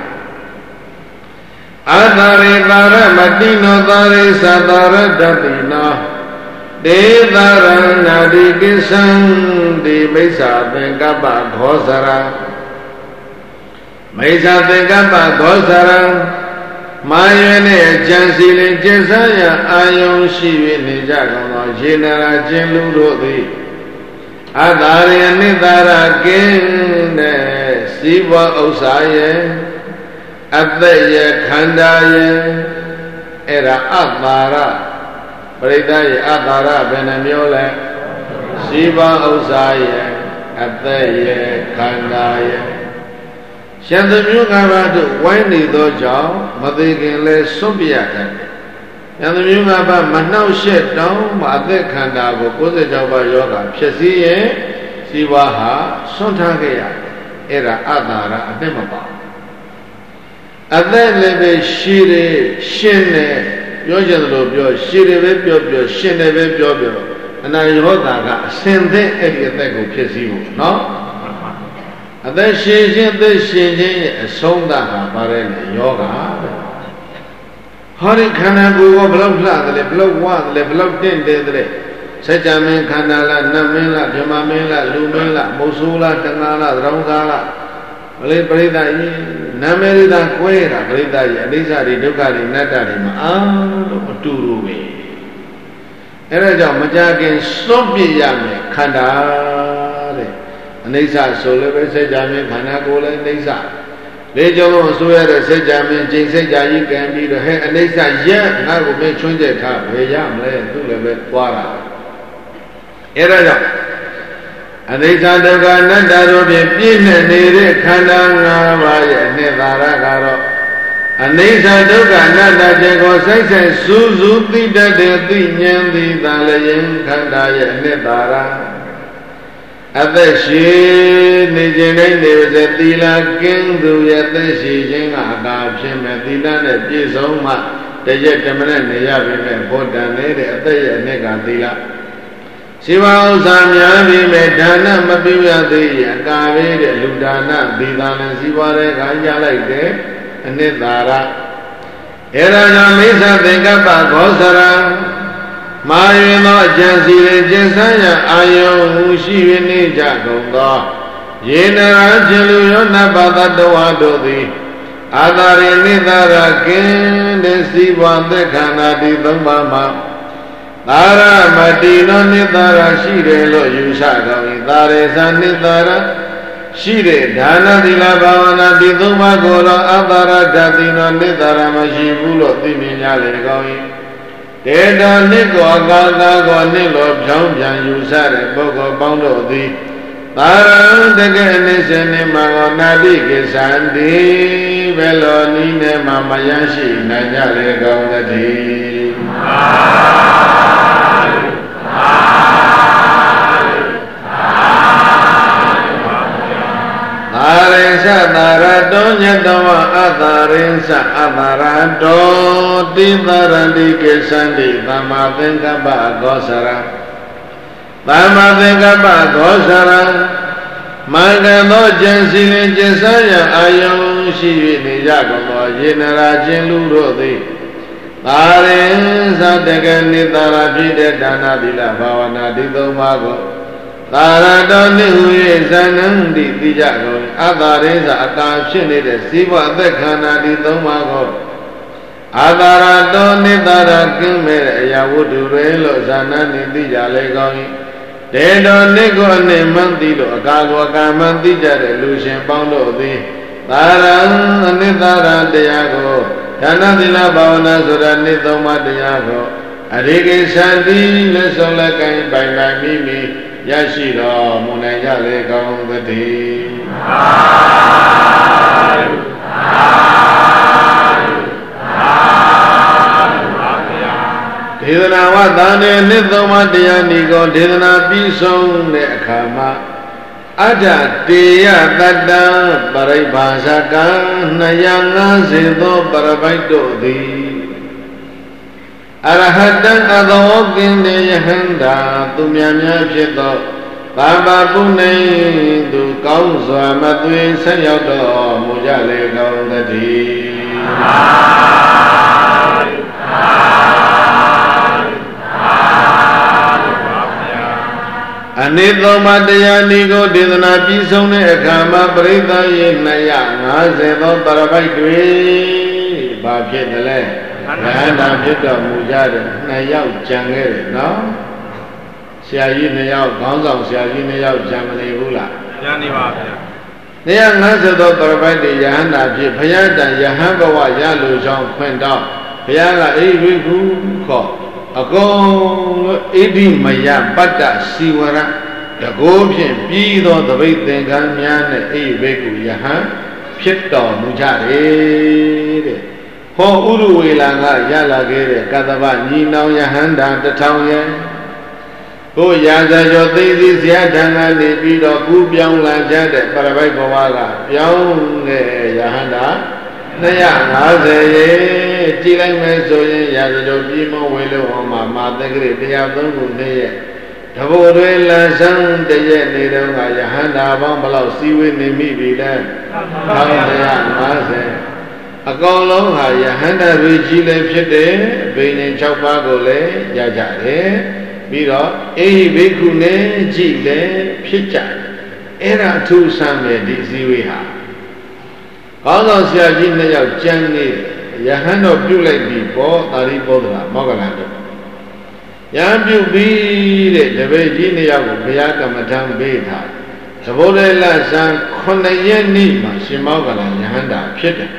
အာသာရိသာရမတိနောသာရိသသာရတတိနောဒေသာရဏာတိကိသံဒီမိစ္ဆာသင်္ကပ္ပခောစရံမိစ္ဆာသင်္ကပ္ပခောစရံမာယနဲ့အကျံစီလင်ကျင့်စားရအာယုံရှိ၍နေကြကုန်သောယေနရာခြင်းလူတို့သည်အသာရိအနိသာရကင်းတဲ့စီးပွားဥစ္စာရဲ့အသက်ရဲ့ခန္ဓာရဲ့အဲ့ဒါအသာရပရိသတ်ရဲ့အသာရဘယ်နှမျိုးလဲစီးပွားဥစ္စာရဲ့အသက်ရဲ့ခန္ဓာရဲ့ရှင်သူမျိုး၅ပါးတို့ဝိုင်းနေသောကြောင့်မသေးခင်လဲစွန့်ပြရတတ်တယ်ရှင်သူမျိုး၅ပါးမနှောက်ယှက်တောင်းမှအသက်ခန္ဓာကို96ပါးယောဂဖြစ်စီရဲ့စီးပွားဟာစွန့်ထားခဲ့ရတယ်အဲ့ဒါအသာရအသက်မပါအသက်လည်းပဲရှိတယ်ရှင်တယ်ပြောချင်သလိုပြောရှိတယ်ပဲပြောပြောရှင်တယ်ပဲပြောပြောအနာရောဂါကအစင်သက်အဲ့ဒီအသက်ကိုဖြစ်စည်းဖို့နော်အသက်ရှင်ခြင်းအသက်ရှင်ခြင်းရဲ့အဆုံးသတ်ဟာပါတယ်လေယောဂပဲဟောဒီခန္ဓာကိုယ်ကဘလောက်လှတယ်ဘလောက်ဝတယ်ဘလောက်တင့်တယ်တဲ့စัจ जा မင်းခန္ဓာလားနတ်မင်းလားဗြဟ္မာမင်းလားလူမင်းလားမုတ်ဆိုးလားတဏှာလားသရောင်းသားလားဘလိပရိသတ်ကြီးနာမည်သာကွဲတာပရိသတ်ကြီးအနိစ္စတွေဒုက္ခတွေအနတ္တတွေမှာအားလုံးအတူတူပဲအဲဒါကြောင့်မကြခင်စွန့်ပြစ်ရမယ်ခန္ဓာတဲ့အနိစ္စဆိုလည်းပဲစัจ जा မင်းခန္ဓာကိုယ်လည်းအနိစ္စလေကြောင့်လို့ဆိုရတဲ့စัจ जा မင်းကျင့်စัจ जा ကြီးကံပြီးတော့ဟဲ့အနိစ္စရက်ငါ့ကိုမင်းချွင်းချက်ထားဘယ်ရမလဲသူလည်းပဲသွားတာအဲဒါကြောင့်အနိစ္စဒုက္ခအနတ္တတို့ဖြင့်ပြည့်နှက်နေတဲ့ခန္ဓာ၅ပါးရဲ့အနှစ်သာရကတော့အနိစ္စဒုက္ခအနတ္တခြင်းကိုစိုက်စိုက်စူးစူးသိတတ်တဲ့သိဉာဏ်သည်သာလျင်ခန္ဓာရဲ့အနှစ်သာရအသက်ရှိနေခြင်းတိုင်းနေပါစေသီလကင်းသူရဲ့အသက်ရှိခြင်းကအကာဖြစ်မဲ့သီလနဲ့ပြည့်စုံမှတရက်တမနဲ့နေရပြီမဲ့ဘုဒ္ဓံနေတဲ့အသက်ရဲ့အနှစ်ကသီလရှိဝဥစ္စာများပြီးမဲ့ဒါနမပြုရသေးရင်အကာလေးတဲ့လူဒါနသီသာနဲ့စီးပွားတဲ့ခါရလိုက်တဲ့အနှစ်သာရအဲဒါကြောင့်မိစ္ဆာသင်္ကပ္ပခောစရံမာရင်သောအကျံစီရင်ကျင့်ဆန်းရအာယုံရှိ၍နေကြကုန်သောယေနရာခြင်းလူရောနတ်ပါတတဝါတို့သည်အာသာရိနိသာရကင်းတဲ့စီးပွားသက်ခန္ဓာဒီသုံးပါးမှာသာရမတိနောနိသာရရှိတယ်လို့ယူဆတော်၏သာရေသနိသာရရှိတဲ့ဒါနသီလဘာဝနာဒီသုံးပါးကိုတော့အသာရဓာတိနောနိသာရမရှိဘူးလို့သိမြင်ကြလေကောင်း၏တေတောနိကောအကာကာကိုနိလောဖြောင်းပြန်ယူဆတဲ့ပုဂ္ဂိုလ်ပေါင်းတို့သည်သာရတကယ်နိစ္စနေမှာကောနာတိကိသံတိဘယ်လိုနည်းနဲ့မှမရရှိနိုင်ကြလေကောင်းသတည်းသာရိသသာရတောညတဝအသာရိသအသာရတောတိသာရတိကိသန္တိသမ္မာသင်္ကပ္ပခောစရံသမ္မာသင်္ကပ္ပခောစရံမင်္ဂသောကျင့်စီရင်ကျင့်စားရအာယုံရှိ၍နေကြကုန်သောယေနရာခြင်းလူတို့သည်သာရိသတကနိသာရဖြစ်တဲ့ဒါနသီလဘာဝနာဒီသုံးပါးကိုသာရတောနိဟု၍ဇဏံတိသိကြကုန်အသာရိသအတာဖြစ်နေတဲ့ဇီဝအသက်ခန္ဓာဒီသုံးပါးကိုအသာရတောနိသာရကင်းမဲ့တဲ့အရာဝတ္ထုတွေလို့ဇဏံနေသိကြလေကောင်း၏တေတောနိကောနိမံတိလို့အကာကောအကာမံသိကြတဲ့လူရှင်ပေါင်းတို့သည်သာရံအနိသာရတရားကိုဒါနသီလဘာဝနာဆိုတာနိသုံးပါးတရားကိုရိကေသံတိလက်ဆုံးလက်ကိုင်းပိုင်ပိုင်မိမိရရှိတော်မူနိုင်ကြလေကောင်းသတည်းဒေသနာဝတ္တန်တဲ့နှစ်သုံးပါးတရားဤကိုဒေသနာပြီးဆုံးတဲ့အခါမှာအတ္တတေယတတ္တပရိဘာဇကံ250သောပရပိုက်တို့သည်အရဟတံအသောကင်းတဲ့ယဟန္တာသူများများဖြစ်သောဘာဘပုနေသူကောင်းစွာမသွေဆက်ရောက်တော်မူကြလေကောင်းသတည်းအနိသောမတရားဤကိုဒေသနာပြီးဆုံးတဲ့အခါမှာပရိသတ်ရေ250သောပရပိုက်တွေဘာဖြစ်တယ်လဲယဟန္တာဖြစ်တော်မူကြတဲ့2ယောက်ကြံခဲ့တယ်နော်ဆရာကြီး2ယောက်ခေါင်းဆောင်ဆရာကြီး2ယောက်ကြံမနေဘူးလားကြံနေပါဗျာ250သောပရပိုက်တွေယဟန္တာဖြစ်ဘုရားတန်ယဟန်ဘဝရလိုကြောင်းဖွင့်တော့ဘုရားကအိဝိကုခေါ်အကုန်လို့ဣတိမယပတ္တစီဝရတကိုးဖြင့်ပြီးသောသပိတ်သင်္ကန်းများနဲ့အိဝိကုယဟန်ဖြစ်တော်မူကြတယ်တဲ့ဟောဥရဝေလာကရလာခဲ့တဲ့ကတ္တဗညီနောင်ယဟန္တာ1000ရဲ့ကိုရာဇကျော်သိသိဆရာထံကနေပြီးတော့ကူးပြောင်းလာကြတဲ့ပရပိုက်ဘဝကပြောင်းတဲ့ယဟန္တာ250ရဲ့ကြည်လိုက်မယ်ဆိုရင်ရာဇကျော်ပြည်မဝေလို့ဟောမှာသက္ကရာ103ခုနှစ်ရဲ့တဘိုတွေလန်ဆန်းတရက်နေတော့ကယဟန္တာပေါင်းဘလောက်စီဝေးနေမိပြီလဲ1150အကောင်လုံးဟာယဟန္တာတွေကြီးလည်းဖြစ်တယ်ဘိညာဉ်6ပါးကိုလည်းရကြတယ်ပြီးတော့အေဟိဘိက္ခုနဲ့ကြည်လည်းဖြစ်ကြတယ်အဲ့ဒါအထူးဆန်းတဲ့ဒီစည်းဝေးဟာကောင်းဆောင်ဆရာကြီး2ယောက်ကြံနေယဟန်တော်ပြုတ်လိုက်ပြီပေါ့သာရိပုတ္တရာမောဂလန်တို့ယဟန်ပြုတ်ပြီးတဲ့တပည့်ကြီး2ယောက်ကိုဘုရားကမ္မထံပေးထားသဘောတည်းလဆန်း9ရက်နေ့မှာရှင်မောဂလန်ယဟန်တာဖြစ်တယ်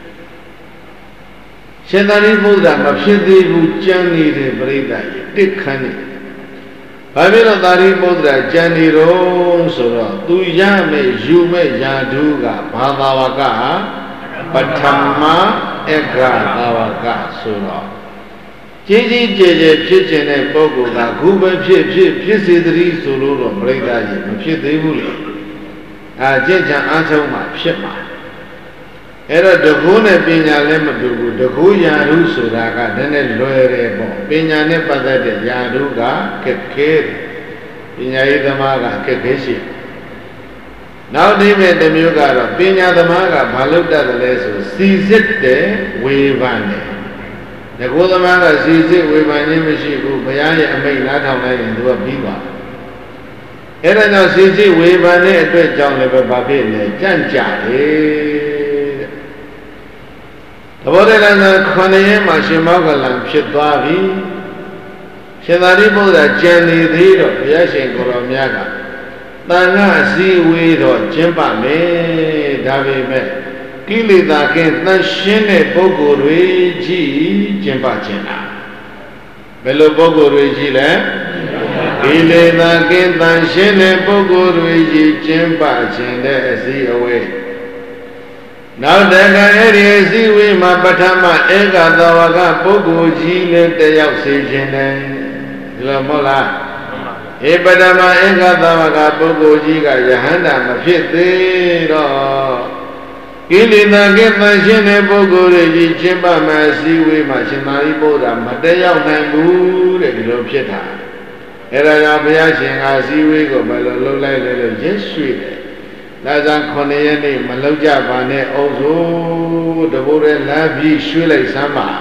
ရှင်သာရိပုတ္တရာမဖြစ်သေးဘူးကြံနေတဲ့ပြိဿကြီးတစ်ခန်းနေဘာဖြစ်လို့သာရိပုတ္တရာကြံနေတော့ဆိုတော့သူရမယ်ယူမဲ့ယာဓုကဘာသာဝကပထမဧကသာဝကဆိုတော့ကြီးကြီးကျယ်ကျယ်ဖြစ်ခြင်းတဲ့ပုဂ္ဂိုလ်ကခုပဲဖြစ်စေတည်းဆိုလို့တော့ပြိဿကြီးမဖြစ်သေးဘူးလေကျင့်ကြံအားထုတ်မှဖြစ်မှာအဲ့တော့တကူနဲ့ပညာလည်းမတူဘူးတကူယာဓုဆိုတာကတည်းနဲ့လွယ်တယ်ပေါ့ပညာနဲ့ပတ်သက်တဲ့ယာဓုကခက်ခဲတယ်ပညာရေးသမားကခက်ခဲရှိနောက်ဒီမဲ့တစ်မျိုးကတော့ပညာသမားကဘာလုပ်တတ်တယ်လဲဆိုစီစစ်တယ်ဝေဖန်တယ်တကူသမားကစီစစ်ဝေဖန်ခြင်းမရှိဘူးဘုရားရဲ့အမိန့်နားထောင်လိုက်ရင်သူကပြီးသွားတယ်အဲ့ဒါကြောင့်စီစစ်ဝေဖန်တဲ့အတွက်ကြောင့်လည်းပဲဘာဖြစ်လဲကြံ့ကြာတယ်သဘောတည်းလည်း9ရက်မှာရှင်မောဂလန်ဖြစ်သွားပြီရှင်သာရိပုတ္တရာကြံနေသေးတော့ဘုရားရှင်ကိုရောမြတ်ကတန်ခါအစည်းဝေးတော့ကျင်းပမယ်ဒါပေမဲ့ကိလေသာကင်းသန့်ရှင်းတဲ့ပုဂ္ဂိုလ်တွေကြီးကျင်းပခြင်းလားဘယ်လိုပုဂ္ဂိုလ်တွေကြီးလဲကိလေသာကင်းသန့်ရှင်းတဲ့ပုဂ္ဂိုလ်တွေကြီးကျင်းပခြင်းတဲ့အစည်းအဝေးနောက်တခါအဲ့ဒီအစည်းအဝေးမှာပထမဧကသဝကပုဂ္ဂိုလ်ကြီးလည်းတယောက်စေခြင်းတယ်ဒီလိုမဟုတ်လားဧပထမဧကသဝကပုဂ္ဂိုလ်ကြီးကယဟန္တာမဖြစ်သေးတော့ကိလေသာကင်းသန့်ရှင်းတဲ့ပုဂ္ဂိုလ်တွေကြီးကျင့်ပမယ်အစည်းအဝေးမှာရှင်သာရိပုတ္တရာမတည့်ရောက်နိုင်ဘူးတဲ့ဒီလိုဖြစ်တာအဲ့ဒါကြောင့်ဘုရားရှင်ကအစည်းအဝေးကိုဘယ်လိုလုပ်လိုက်လဲလို့ရက်ရွှေ့တယ်လာဇန်9ရက်နေ့မလောက်ကြပါနဲ့အုပ်စုတဘိုးရဲ့လမ်းပြီးရွှေ့လိုက်စမ်းပါ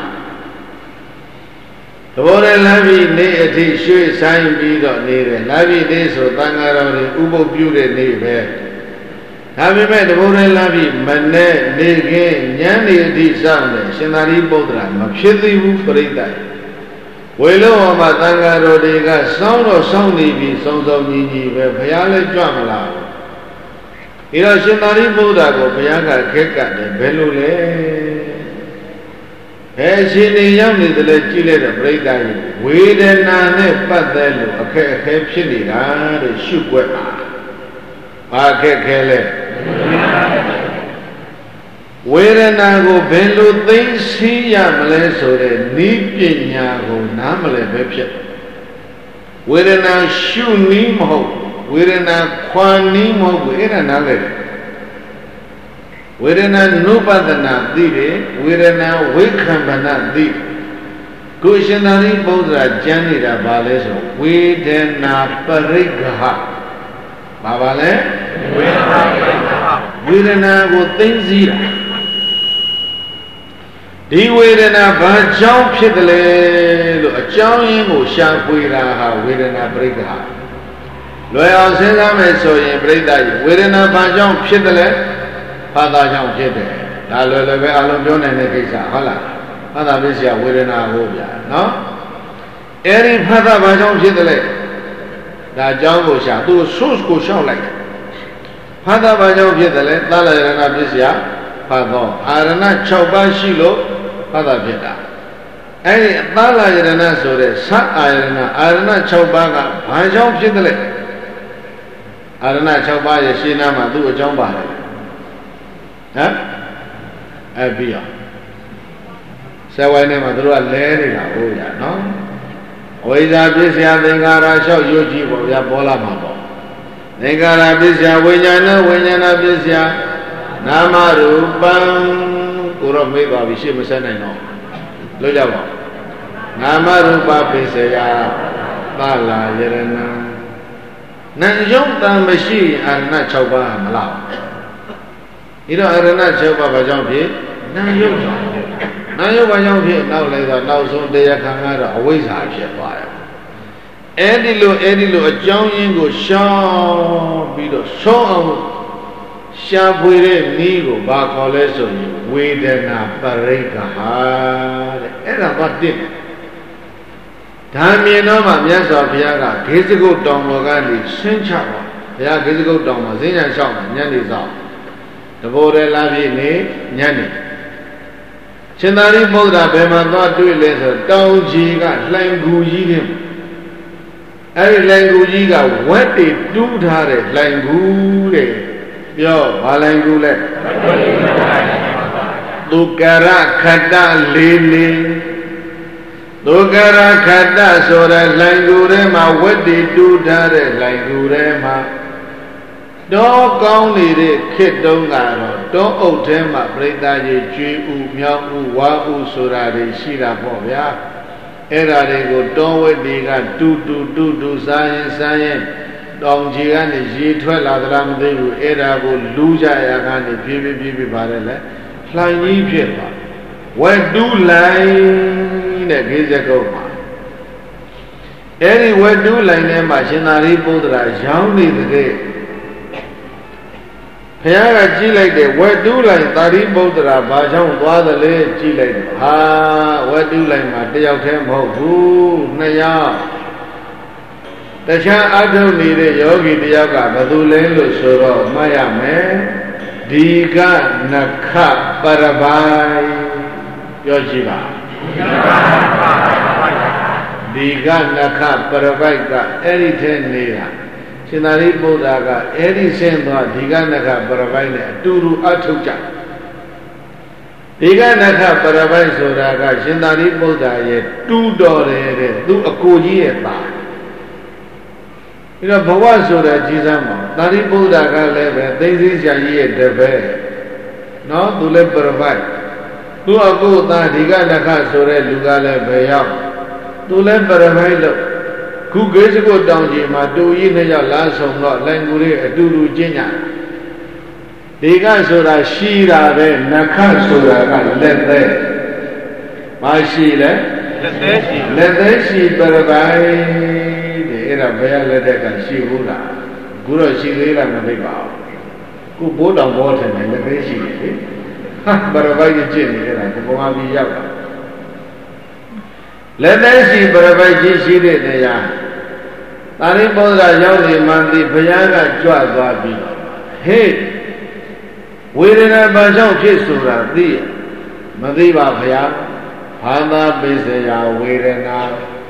တဘိုးရဲ့လမ်းပြီးနေ့အထိရွှေ့ဆိုင်ပြီးတော့နေတယ်လမ်းပြီးနေ့ဆိုသံဃာတော်တွေဥပုပ်ပြုတဲ့နေ့ပဲဒါပေမဲ့တဘိုးရဲ့လမ်းပြီးမနေ့နေခင်းညနေအထိစောင့်တယ်ရှင်သာရိပုတ္တရာမဖြစ်သေးဘူးပြိဿဝေလုံးဝမှာသံဃာတော်တွေကစောင့်တော့စောင့်နေပြီစုံစုံညီညီပဲဘုရားလည်းကြွမလာဘူးဒီတော့ရှင်သာရိပုတ္တရာကိုဘုရားကခက်ကတယ်ဘယ်လိုလဲရှင်နေရောက်နေတယ်လေကြည့်လိုက်တော့ပြိဿကြီးဝေဒနာနဲ့ပတ်သက်လို့အခက်အခဲဖြစ်နေတာတဲ့ရှုွက်ပါဘာအခက်ခဲလဲဝေဒနာကိုဘယ်လိုသိသိရမလဲဆိုတဲ့ဤပညာကိုနားမလဲပဲဖြစ်ဝေဒနာရှုနည်းမဟုတ်ဝေဒနာခွာနည်းမဟုတ်ဘူးအဲ့ဒါနားလဲဝေဒနာနုပဒနာသိတယ်ဝေဒနာဝိခံပနာသိကိုရှင်သာရိပုတ္တရာကျမ်းနေတာဘာလဲဆိုဝေဒနာပရိက္ခဘာပါလဲဝေဒနာကိုသိသိတာဒီဝေဒနာဘာကြောင့်ဖြစ်တယ်လဲလို့အကြောင်းရင်းကိုရှာဖွေတာဟာဝေဒနာပရိက္ခလွယ်အောင်စဉ်းစားမယ်ဆိုရင်ပြိဿကြီးဝေဒနာဘာကြောင့်ဖြစ်တယ်လဲဘာသာကြောင့်ဖြစ်တယ်ဒါလွယ်လွယ်ပဲအလုံးပြောနိုင်တဲ့ကိစ္စဟုတ်လားဘာသာပြည့်စရာဝေဒနာကိုဗျာနော်အဲ့ဒီဘာသာဘာကြောင့်ဖြစ်တယ်လဲဒါအကြောင်းကိုရှာသူ source ကိုရှောက်လိုက်ဘာသာဘာကြောင့်ဖြစ်တယ်လဲသလရဏပြည့်စရာဘာသောအာရဏ6ပါးရှိလို့ဘာသာဖြစ်တာအဲ့ဒီသလရဏဆိုတဲ့သအာရဏ6ပါးကဘာကြောင့်ဖြစ်တယ်လဲအာရဏ6ပါးရဲ့ရှင်းနာမှာသူ့အကြောင်းပါတယ်ဟမ်အဲ့ပြီးအောင်ဆယ်ဝိုင်းထဲမှာသူတို့ကလဲနေတာဟုတ်ရနော်ဝိဇ္ဇာပစ္စယသင်္ခါရလျှောက်ရွတ်ကြည့်ပေါ့ဗျာပေါ်လာမှာပေါ့သင်္ခါရပစ္စယဝိညာဏပစ္စယနာမရူပံကိုတော့မေးပါပြီရှေ့မဆက်နိုင်တော့လို့ကြပါနာမရူပပစ္စယသလာယရဏနာယုတ်တံမရှိအာရဏ6ပါးမလားဒီတော့အာရဏ6ပါးဘာကြောင့်ဖြစ်နာယုတ်ကြောင့်နာယုတ်ဘာကြောင့်ဖြစ်နောက်လဲဆိုနောက်ဆုံးတရားခံကတော့အဝိဇ္ဇာဖြစ်သွားတယ်အဲ့ဒီလိုအကြောင်းရင်းကိုရှောင်ပြီးတော့ဆုံးအောင်ရှားပွေတဲ့နည်းကိုဘာခေါ်လဲဆိုရင်ဝေဒနာပရိက္ခဟာတဲ့အဲ့ဒါဘာတစ်ဒါမြင်တော့မှမြတ်စွာဘုရားကဂေဇဂုတ်တောင်ပေါ်ကနေဆင်းချတော့ဘုရားဂေဇဂုတ်တောင်မှာဈဉ္ညာလျှောက်မှာညနေဆောင်တဘောရဲလာပြည့်နေညနေရှင်သာရိပုတ္တရာဘယ်မှာသွားတွေ့လဲဆိုတောင်ကြီးကလှိုင်ကူကြီးတဲ့အဲ့ဒီလှိုင်ကူကြီးကဝက်တွေတူးထားတဲ့လှိုင်ကူတဲ့ပြောဘာလှိုင်ကူလဲသူကရခတ္တလေးလေးဒုက္ခရခတ္တဆိုတဲ့လှိုင်ကူထဲမှာဝက်တီတူးထားတဲ့လှိုင်ကူထဲမှာတောကောင်းနေတဲ့ခေတ်တုန်းကတော့တောအုပ်ထဲမှာပြိတ္တာကြီးကျွေးဥမြောက်ဥဝါဥဆိုတာတွေရှိတာပေါ့ဗျာအဲ့ဒါတွေကိုတောဝက်တီကတူစားရင်တောင်ကြီးကနေရေထွက်လာသလားမသိဘူးအဲ့ဒါကိုလူးကြရကနေပြေးပါတယ်လေလှိုင်ကြီးဖြစ်သွားဝက်တူးလိုင်းတဲ့ဂေဇဂုတ်မှာအဲ့ဒီဝက်တူးလိုင်းထဲမှာရှင်သာရိပုတ္တရာရောင်းနေတဲ့ဘုရားကကြည့်လိုက်တယ်ဝက်တူးလိုင်းသာရိပုတ္တရာဘာကြောင့်သွားသလဲကြည့်လိုက်တယ်ဟာဝက်တူးလိုင်းမှာတယောက်တည်းမဟုတ်ဘူးနှစ်ယောက်တခြားအထုနေတဲ့ယောဂီတယောက်ကဘယ်သူလဲလို့ဆိုတော့မှတ်ရမယ်ဒီကနခပရပိုင်ပြောကြည့်ပါဒီကနခပရပိုက်ကအဲ့ဒီထဲနေတာရှင်သာရိပုတ္တရာကအဲ့ဒီဆင်းသွားဒီကနခပရပိုက်နဲ့အတူတူအထုတ်ကြဒီကနခပရပိုက်ဆိုတာကရှင်သာရိပုတ္တရာရဲ့တူတော်တယ်တဲ့သူအကိုကြီးရဲ့သားပြီးတော့ဘဝဆိုတဲ့ကြီးစမ်းမှာသာရိပုတ္တရာကလည်းပဲသိသိဆရာကြီးရဲ့တပည့်နော်သူလည်းပရပိုက်သူအကိုသားဒီကနခဆိုတဲ့လူကလည်းဘယ်ရောက်သူလည်းပရပိုက်လို့ခုဂေဇဂုတ်တောင်ကြီးမှာတူကြီးနှစ်ယောက်လာဆုံတော့လိုင်ကူလေးအတူတူကျင့်ကြဒီကဆိုတာရှိတာပဲနခဆိုတာကလက်သေးမရှိလဲလက်သေးရှိပရပိုက်တဲ့အဲ့ဒါဘယ်လက်သက်ကရှိဘူးလားခုတော့ရှိသေးလားမသိပါဘူးခုဘိုးတော်ဘောထင်တယ်လက်သေးရှိတယ်လေဟာပရပိုက်ကျင့်နေကြတာဘုရားကြီးရောက်တာလက်သက်ရှိပရပိုက်ကြီးရှိတဲ့နေရာသာရိပုတ္တရာရောက်နေမှသိဘုရားကကြွသွားပြီးဟေးဝေဒနာဘာကြောင့်ဖြစ်ဆိုတာသိရမသိပါဗျာဘာသာပိစယဝေဒနာ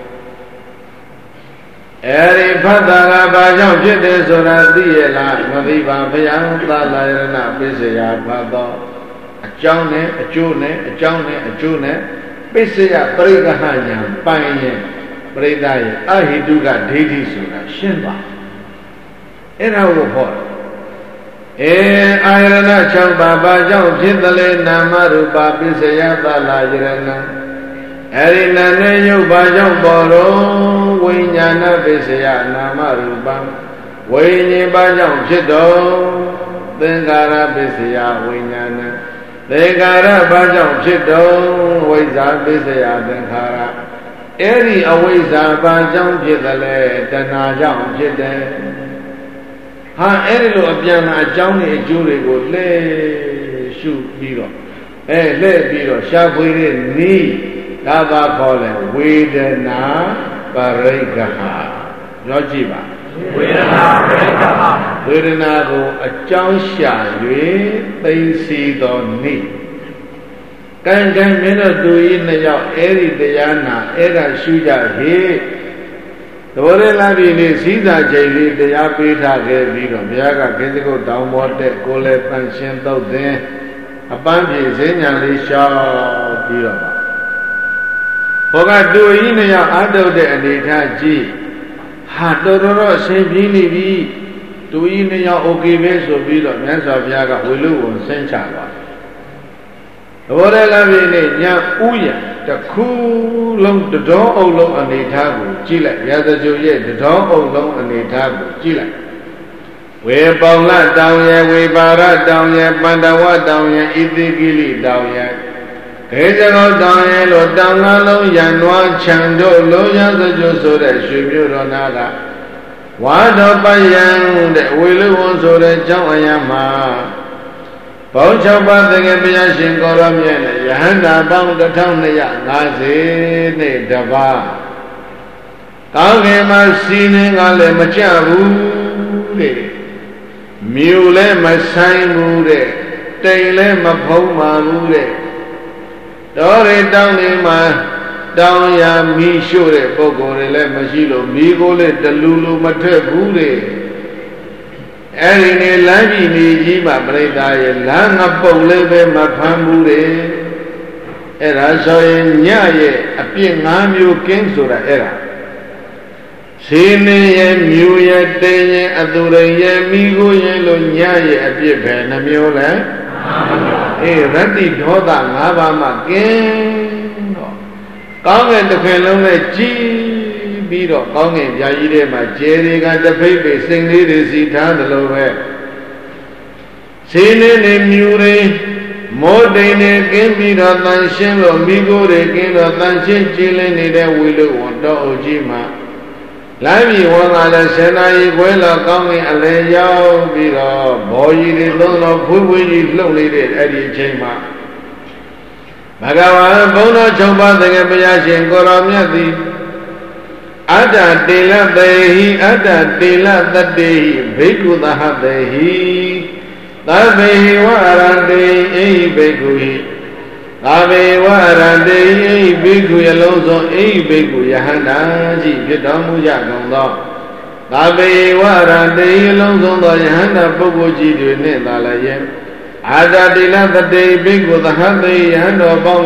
အဲဒီဖတ်တာကဘာကြောင့်ဖြစ်တယ်ဆိုတာသိရလားမသိပါဘုရားသာလယရဏပိစယဖတ်တော့အကြောင်းနဲ့အကျိုးနဲ့အကြောင်းနဲ့အကျိုးနဲ့ပိစယပရိက္ခဟညာပိုင်ရင်ပရိသရဲ့အဟိတုကဒိဋ္ဌိဆိုတာရှင်းပါအဲ့ဒါကိုဟောအာယရဏ6ပါးဘာကြောင့်ဖြစ်တယ်လဲနာမရူပပိစယသာလယရဏအဲ့ဒီနာနဲ့ယုတ်ဘာကြောင့်ပေါ်တော့ဝိညာဏပိစယနာမရူပဝိညာဉ်ဘာကြောင့်ဖြစ်တော့သင်္ခါရပိစယဝိညာဏသင်္ခါရဘာကြောင့်ဖြစ်တော့ဝိဇ္ဇာပိစယသင်္ခါရအဲ့ဒီအဝိဇ္ဇာဘာကြောင့်ဖြစ်တယ်လဲတဏှာကြောင့်ဖြစ်တယ်ဟာအဲ့ဒီလိုအပြန်အကြောင်းနဲ့အကျိုးတွေကိုလှည့်ရှုပြီးတော့လှည့်ပြီးတော့ရှားဖွေတဲ့နီးဒါပါခေါ်လဲဝေဒနာပရိက္ခဟပြောကြည့်ပါဝေဒနာပရိက္ခဟဝေဒနာကိုအကြောင်းရှာ၍သိသိသောနီးကံကံမင်းတို့သူကြီးနှစ်ယောက်အဲ့ဒီတရားနာအဲ့ဒါရှုကြဟေ့သဘောရလာပြီလေစည်းစာချိန်လေးတရားပေးထားခဲ့ပြီးတော့ဘုရားကခင်းစကုတ်တောင်ပေါ်တက်ကိုယ်လည်းပန့်ရှင်းတော့တဲ့အပန်းပြေစဉ္ညာလေးရှောက်ပြီးတော့ဟောကတူကြီးနှစ်ယောက်အတုတ်တဲ့အနေထားကြည့်ဟာတော်တော်အရှင်ပြေးနေပြီတူကြီးနှစ်ယောက်โอเคပဲဆိုပြီးတော့မြတ်စွာဘုရားကဝေလူကိုဆင်းချသွားသဘောရလာပြီလေညာဥယျာတခုလုံးတတော်အုပ်လုံးအနေထားကိုကြည့်လိုက်ရာဇဂုရဲ့တတော်အုပ်လုံးအနေထားကိုကြည့်လိုက်ဝေပေါလတောင်ရဲ့ဝေပါရတောင်ရဲ့ပန္တဝတောင်ရဲ့ဣတိကိလိတောင်ရဲ့ခေဇဂောတောင်ရဲ့လို့တောင်ငါလုံးရန်နွားခြံတို့လုံးရာဇဂုဆိုတဲ့ရွှေမြို့တော်နာကဝါတော်ပယံတဲ့ဝေလူဝန်ဆိုတဲ့ကျောင်းအရာမှာဘောင်း6ပါးတကယ်ဘုရားရှင်ကိုရောမြတ်နဲ့ယဟန္တာပေါင်း1250နဲ့တပါးကောင်းကင်မှာစီးနေကလည်းမကြဘူးတဲ့မြို့လည်းမဆိုင်ဘူးတဲ့တိမ်လည်းမဖုံးပါဘူးတဲ့တော်ရတောင်းနေမှာတောင်းရမီးရှို့တဲ့ပုဂ္ဂိုလ်တွေလည်းမရှိလို့မီးကိုလည်းတလူလူမထွက်ဘူးတဲ့အဲ့ဒီနေလမ်းကြီးနေကြီးမှာပြိတ္တာရဲ့လမ်းငပုတ်လေးပဲမဖမ်းဘူးတဲ့အဲ့ဒါဆိုရင်ညရဲ့အပြစ်5မျိုးကင်းဆိုတာအဲ့ဒါခြေနေရဲ့မြူရဲ့တင်းရဲ့အသူရိရဲ့မိကိုရဲ့လို့ညရဲ့အပြစ်ပဲနှမျိုးလဲရတ္တိဒေါသ5ပါးမှကင်းတော့ကောင်းတဲ့တစ်ခွင်လုံးနဲ့ကြည်ပြီးတော့ကောင်းကင်ပြာကြီးထဲမှာကျဲတွေကတဖိတ်ပိစိန်လေးတွေစီထားသလိုပဲခြေနေနေမြူတွေမောတိန်နေကင်းပြီးတော့တန်ရှင်းလို့မိကိုယ်တွေကင်းတော့တန်ရှင်းကြည်လင်းနေတဲ့ဝီလူဝန်တော်အုပ်ကြီးမှာလမ်းကြီးဝန်ကလည်းဆယ်နာရီခွဲလောက်ကောင်းကင်အလယ်ရောက်ပြီးတော့ဘောကြီးတွေသုံးတော့ဖွေးဖွေးကြီးလှုပ်နေတဲ့အဲ့ဒီအချိန်မှာဘဂဝါဘုန်းတော်6ပါးတကယ်ဘုရားရှင်ကိုရောမြတ်သည်အတ္တတေလတေဟိအတ္တတေလတတေဟိဘိက္ခုသဟတေဟိသဗ္ဗေဝရတေအိဘိက္ခုဟိသဗ္ဗေဝရတေအိဘိက္ခုအလုံးစုံအိဘိက္ခုယဟန္တာကြီးဖြစ်တော်မူကြကုန်သောသဗ္ဗေဝရတေအလုံးစုံသောယဟန္တာပုဂ္ဂိုလ်ကြီးတွေနှင့်သာလည်းအာတတိလတတေဘိက္ခုသဟတေယဟန်တော်ပေါင်း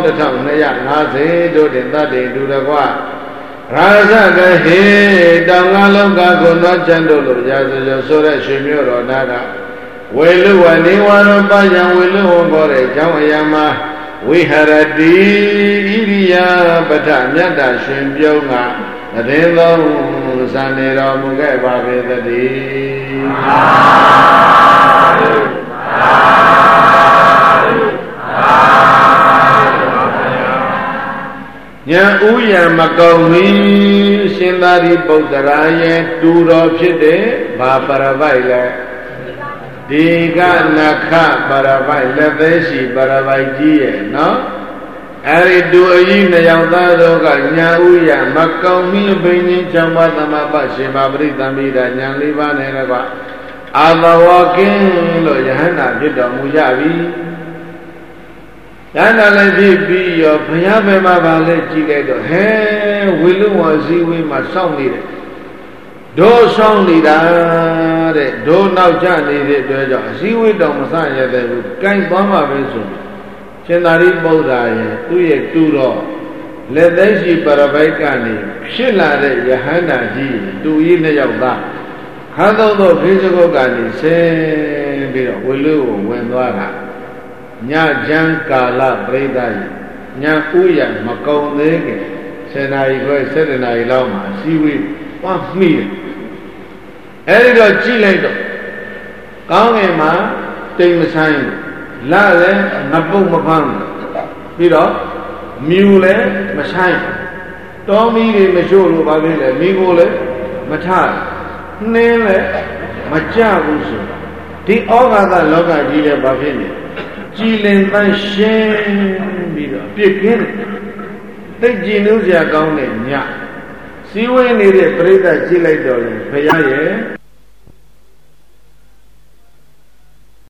1250တို့တင်တတ်တေတူတကွရာဇကဟေတောင်ငါလောကကိုနွားချမ်းတို့လိုရာဇဇဆိုတဲ့ရွှေမြို့တော်နာကဝေလူဝနေဝရောပယံဝေလူဝခေါ်တဲ့ကျောင်းအရာမှာဝိဟရတိဣရိယာပဋ္ဌမြတ်တာရှင်ပြုံးကတည်သောဇာနေတော်မူခဲ့ပါပေသတည်းသာဓုသာဓုသာညာဥယံမကုံမီရှင်သာရိပုတ္တရာရဲ့တူတော်ဖြစ်တဲ့ဘာပရပိုက်လဲဒီကနခပရပိုက်လက်သေးရှိပရပိုက်ကြီးရဲ့နော်အဲ့ဒီတူအကြီးနှစ်ယောက်သားတို့ကညာဥယံမကုံမီဘိညာဉ်၆ပါးသမပရှင်ဘာပရိသမိတာညာ၄ပါးနဲ့ကအာသဝကင်းလို့ယဟန္တာဖြစ်တော်မူကြပြီရဟန္တာလည်းဖြစ်ပြီးရောဘုရားဘယ်မှာပါလဲကြည့်လိုက်တော့ဟဲဝေလူဝစည်းဝေးမှာစောင့်နေတယ်ဒိုးဆောင်နေတာတဲ့ဒိုးနောက်ကျနေတဲ့အတွက်ကြောင့်အစည်းဝေးတော်မဆရတဲ့ဘူးကြိုင်သွားမှာပဲဆိုရှင်သာရိပုတ္တရာရဲ့သူ့ရဲ့တူတော်လက်သက်ရှိပရပိုက်ကနေဖြစ်လာတဲ့ယဟန္တာကြီးတူကြီးနှစ်ယောက်သားခါတော့တော့ဖေးစကုတ်ကနေဆင်းပြီးတော့ဝေလူကိုဝင်သွားတာညချမ်းကာလပြိဿကြီးညဥယျာမကုံသေးခင်7 နာရီခွဲ7 နာရီလောက်မှာအစည်းဝေးသွားမိတယ်အဲဒီတော့ကြည့်လိုက်တော့ကောင်းငင်မှာတိမ်မဆိုင်လလည်းငပုတ်မဖမ်းပြီးတော့မြူလည်းမဆိုင်တောမီးတွေမရှို့လို့ဘာဖြစ်လဲမိကိုလည်းမထနှင်းလည်းမကြဘူးဆိုဒီဩဃာတလောကကြီးလည်းဘာဖြစ်လဲကြည်လင်ပန်းရှင်းပြီးတော့ပြစ်ကင်းသိကြည်နူးစရာကောင်းတဲ့ညစည်းဝေးနေတဲ့ပြိဿကြည့်လိုက်တော့ရင်ဘုရားရဲ့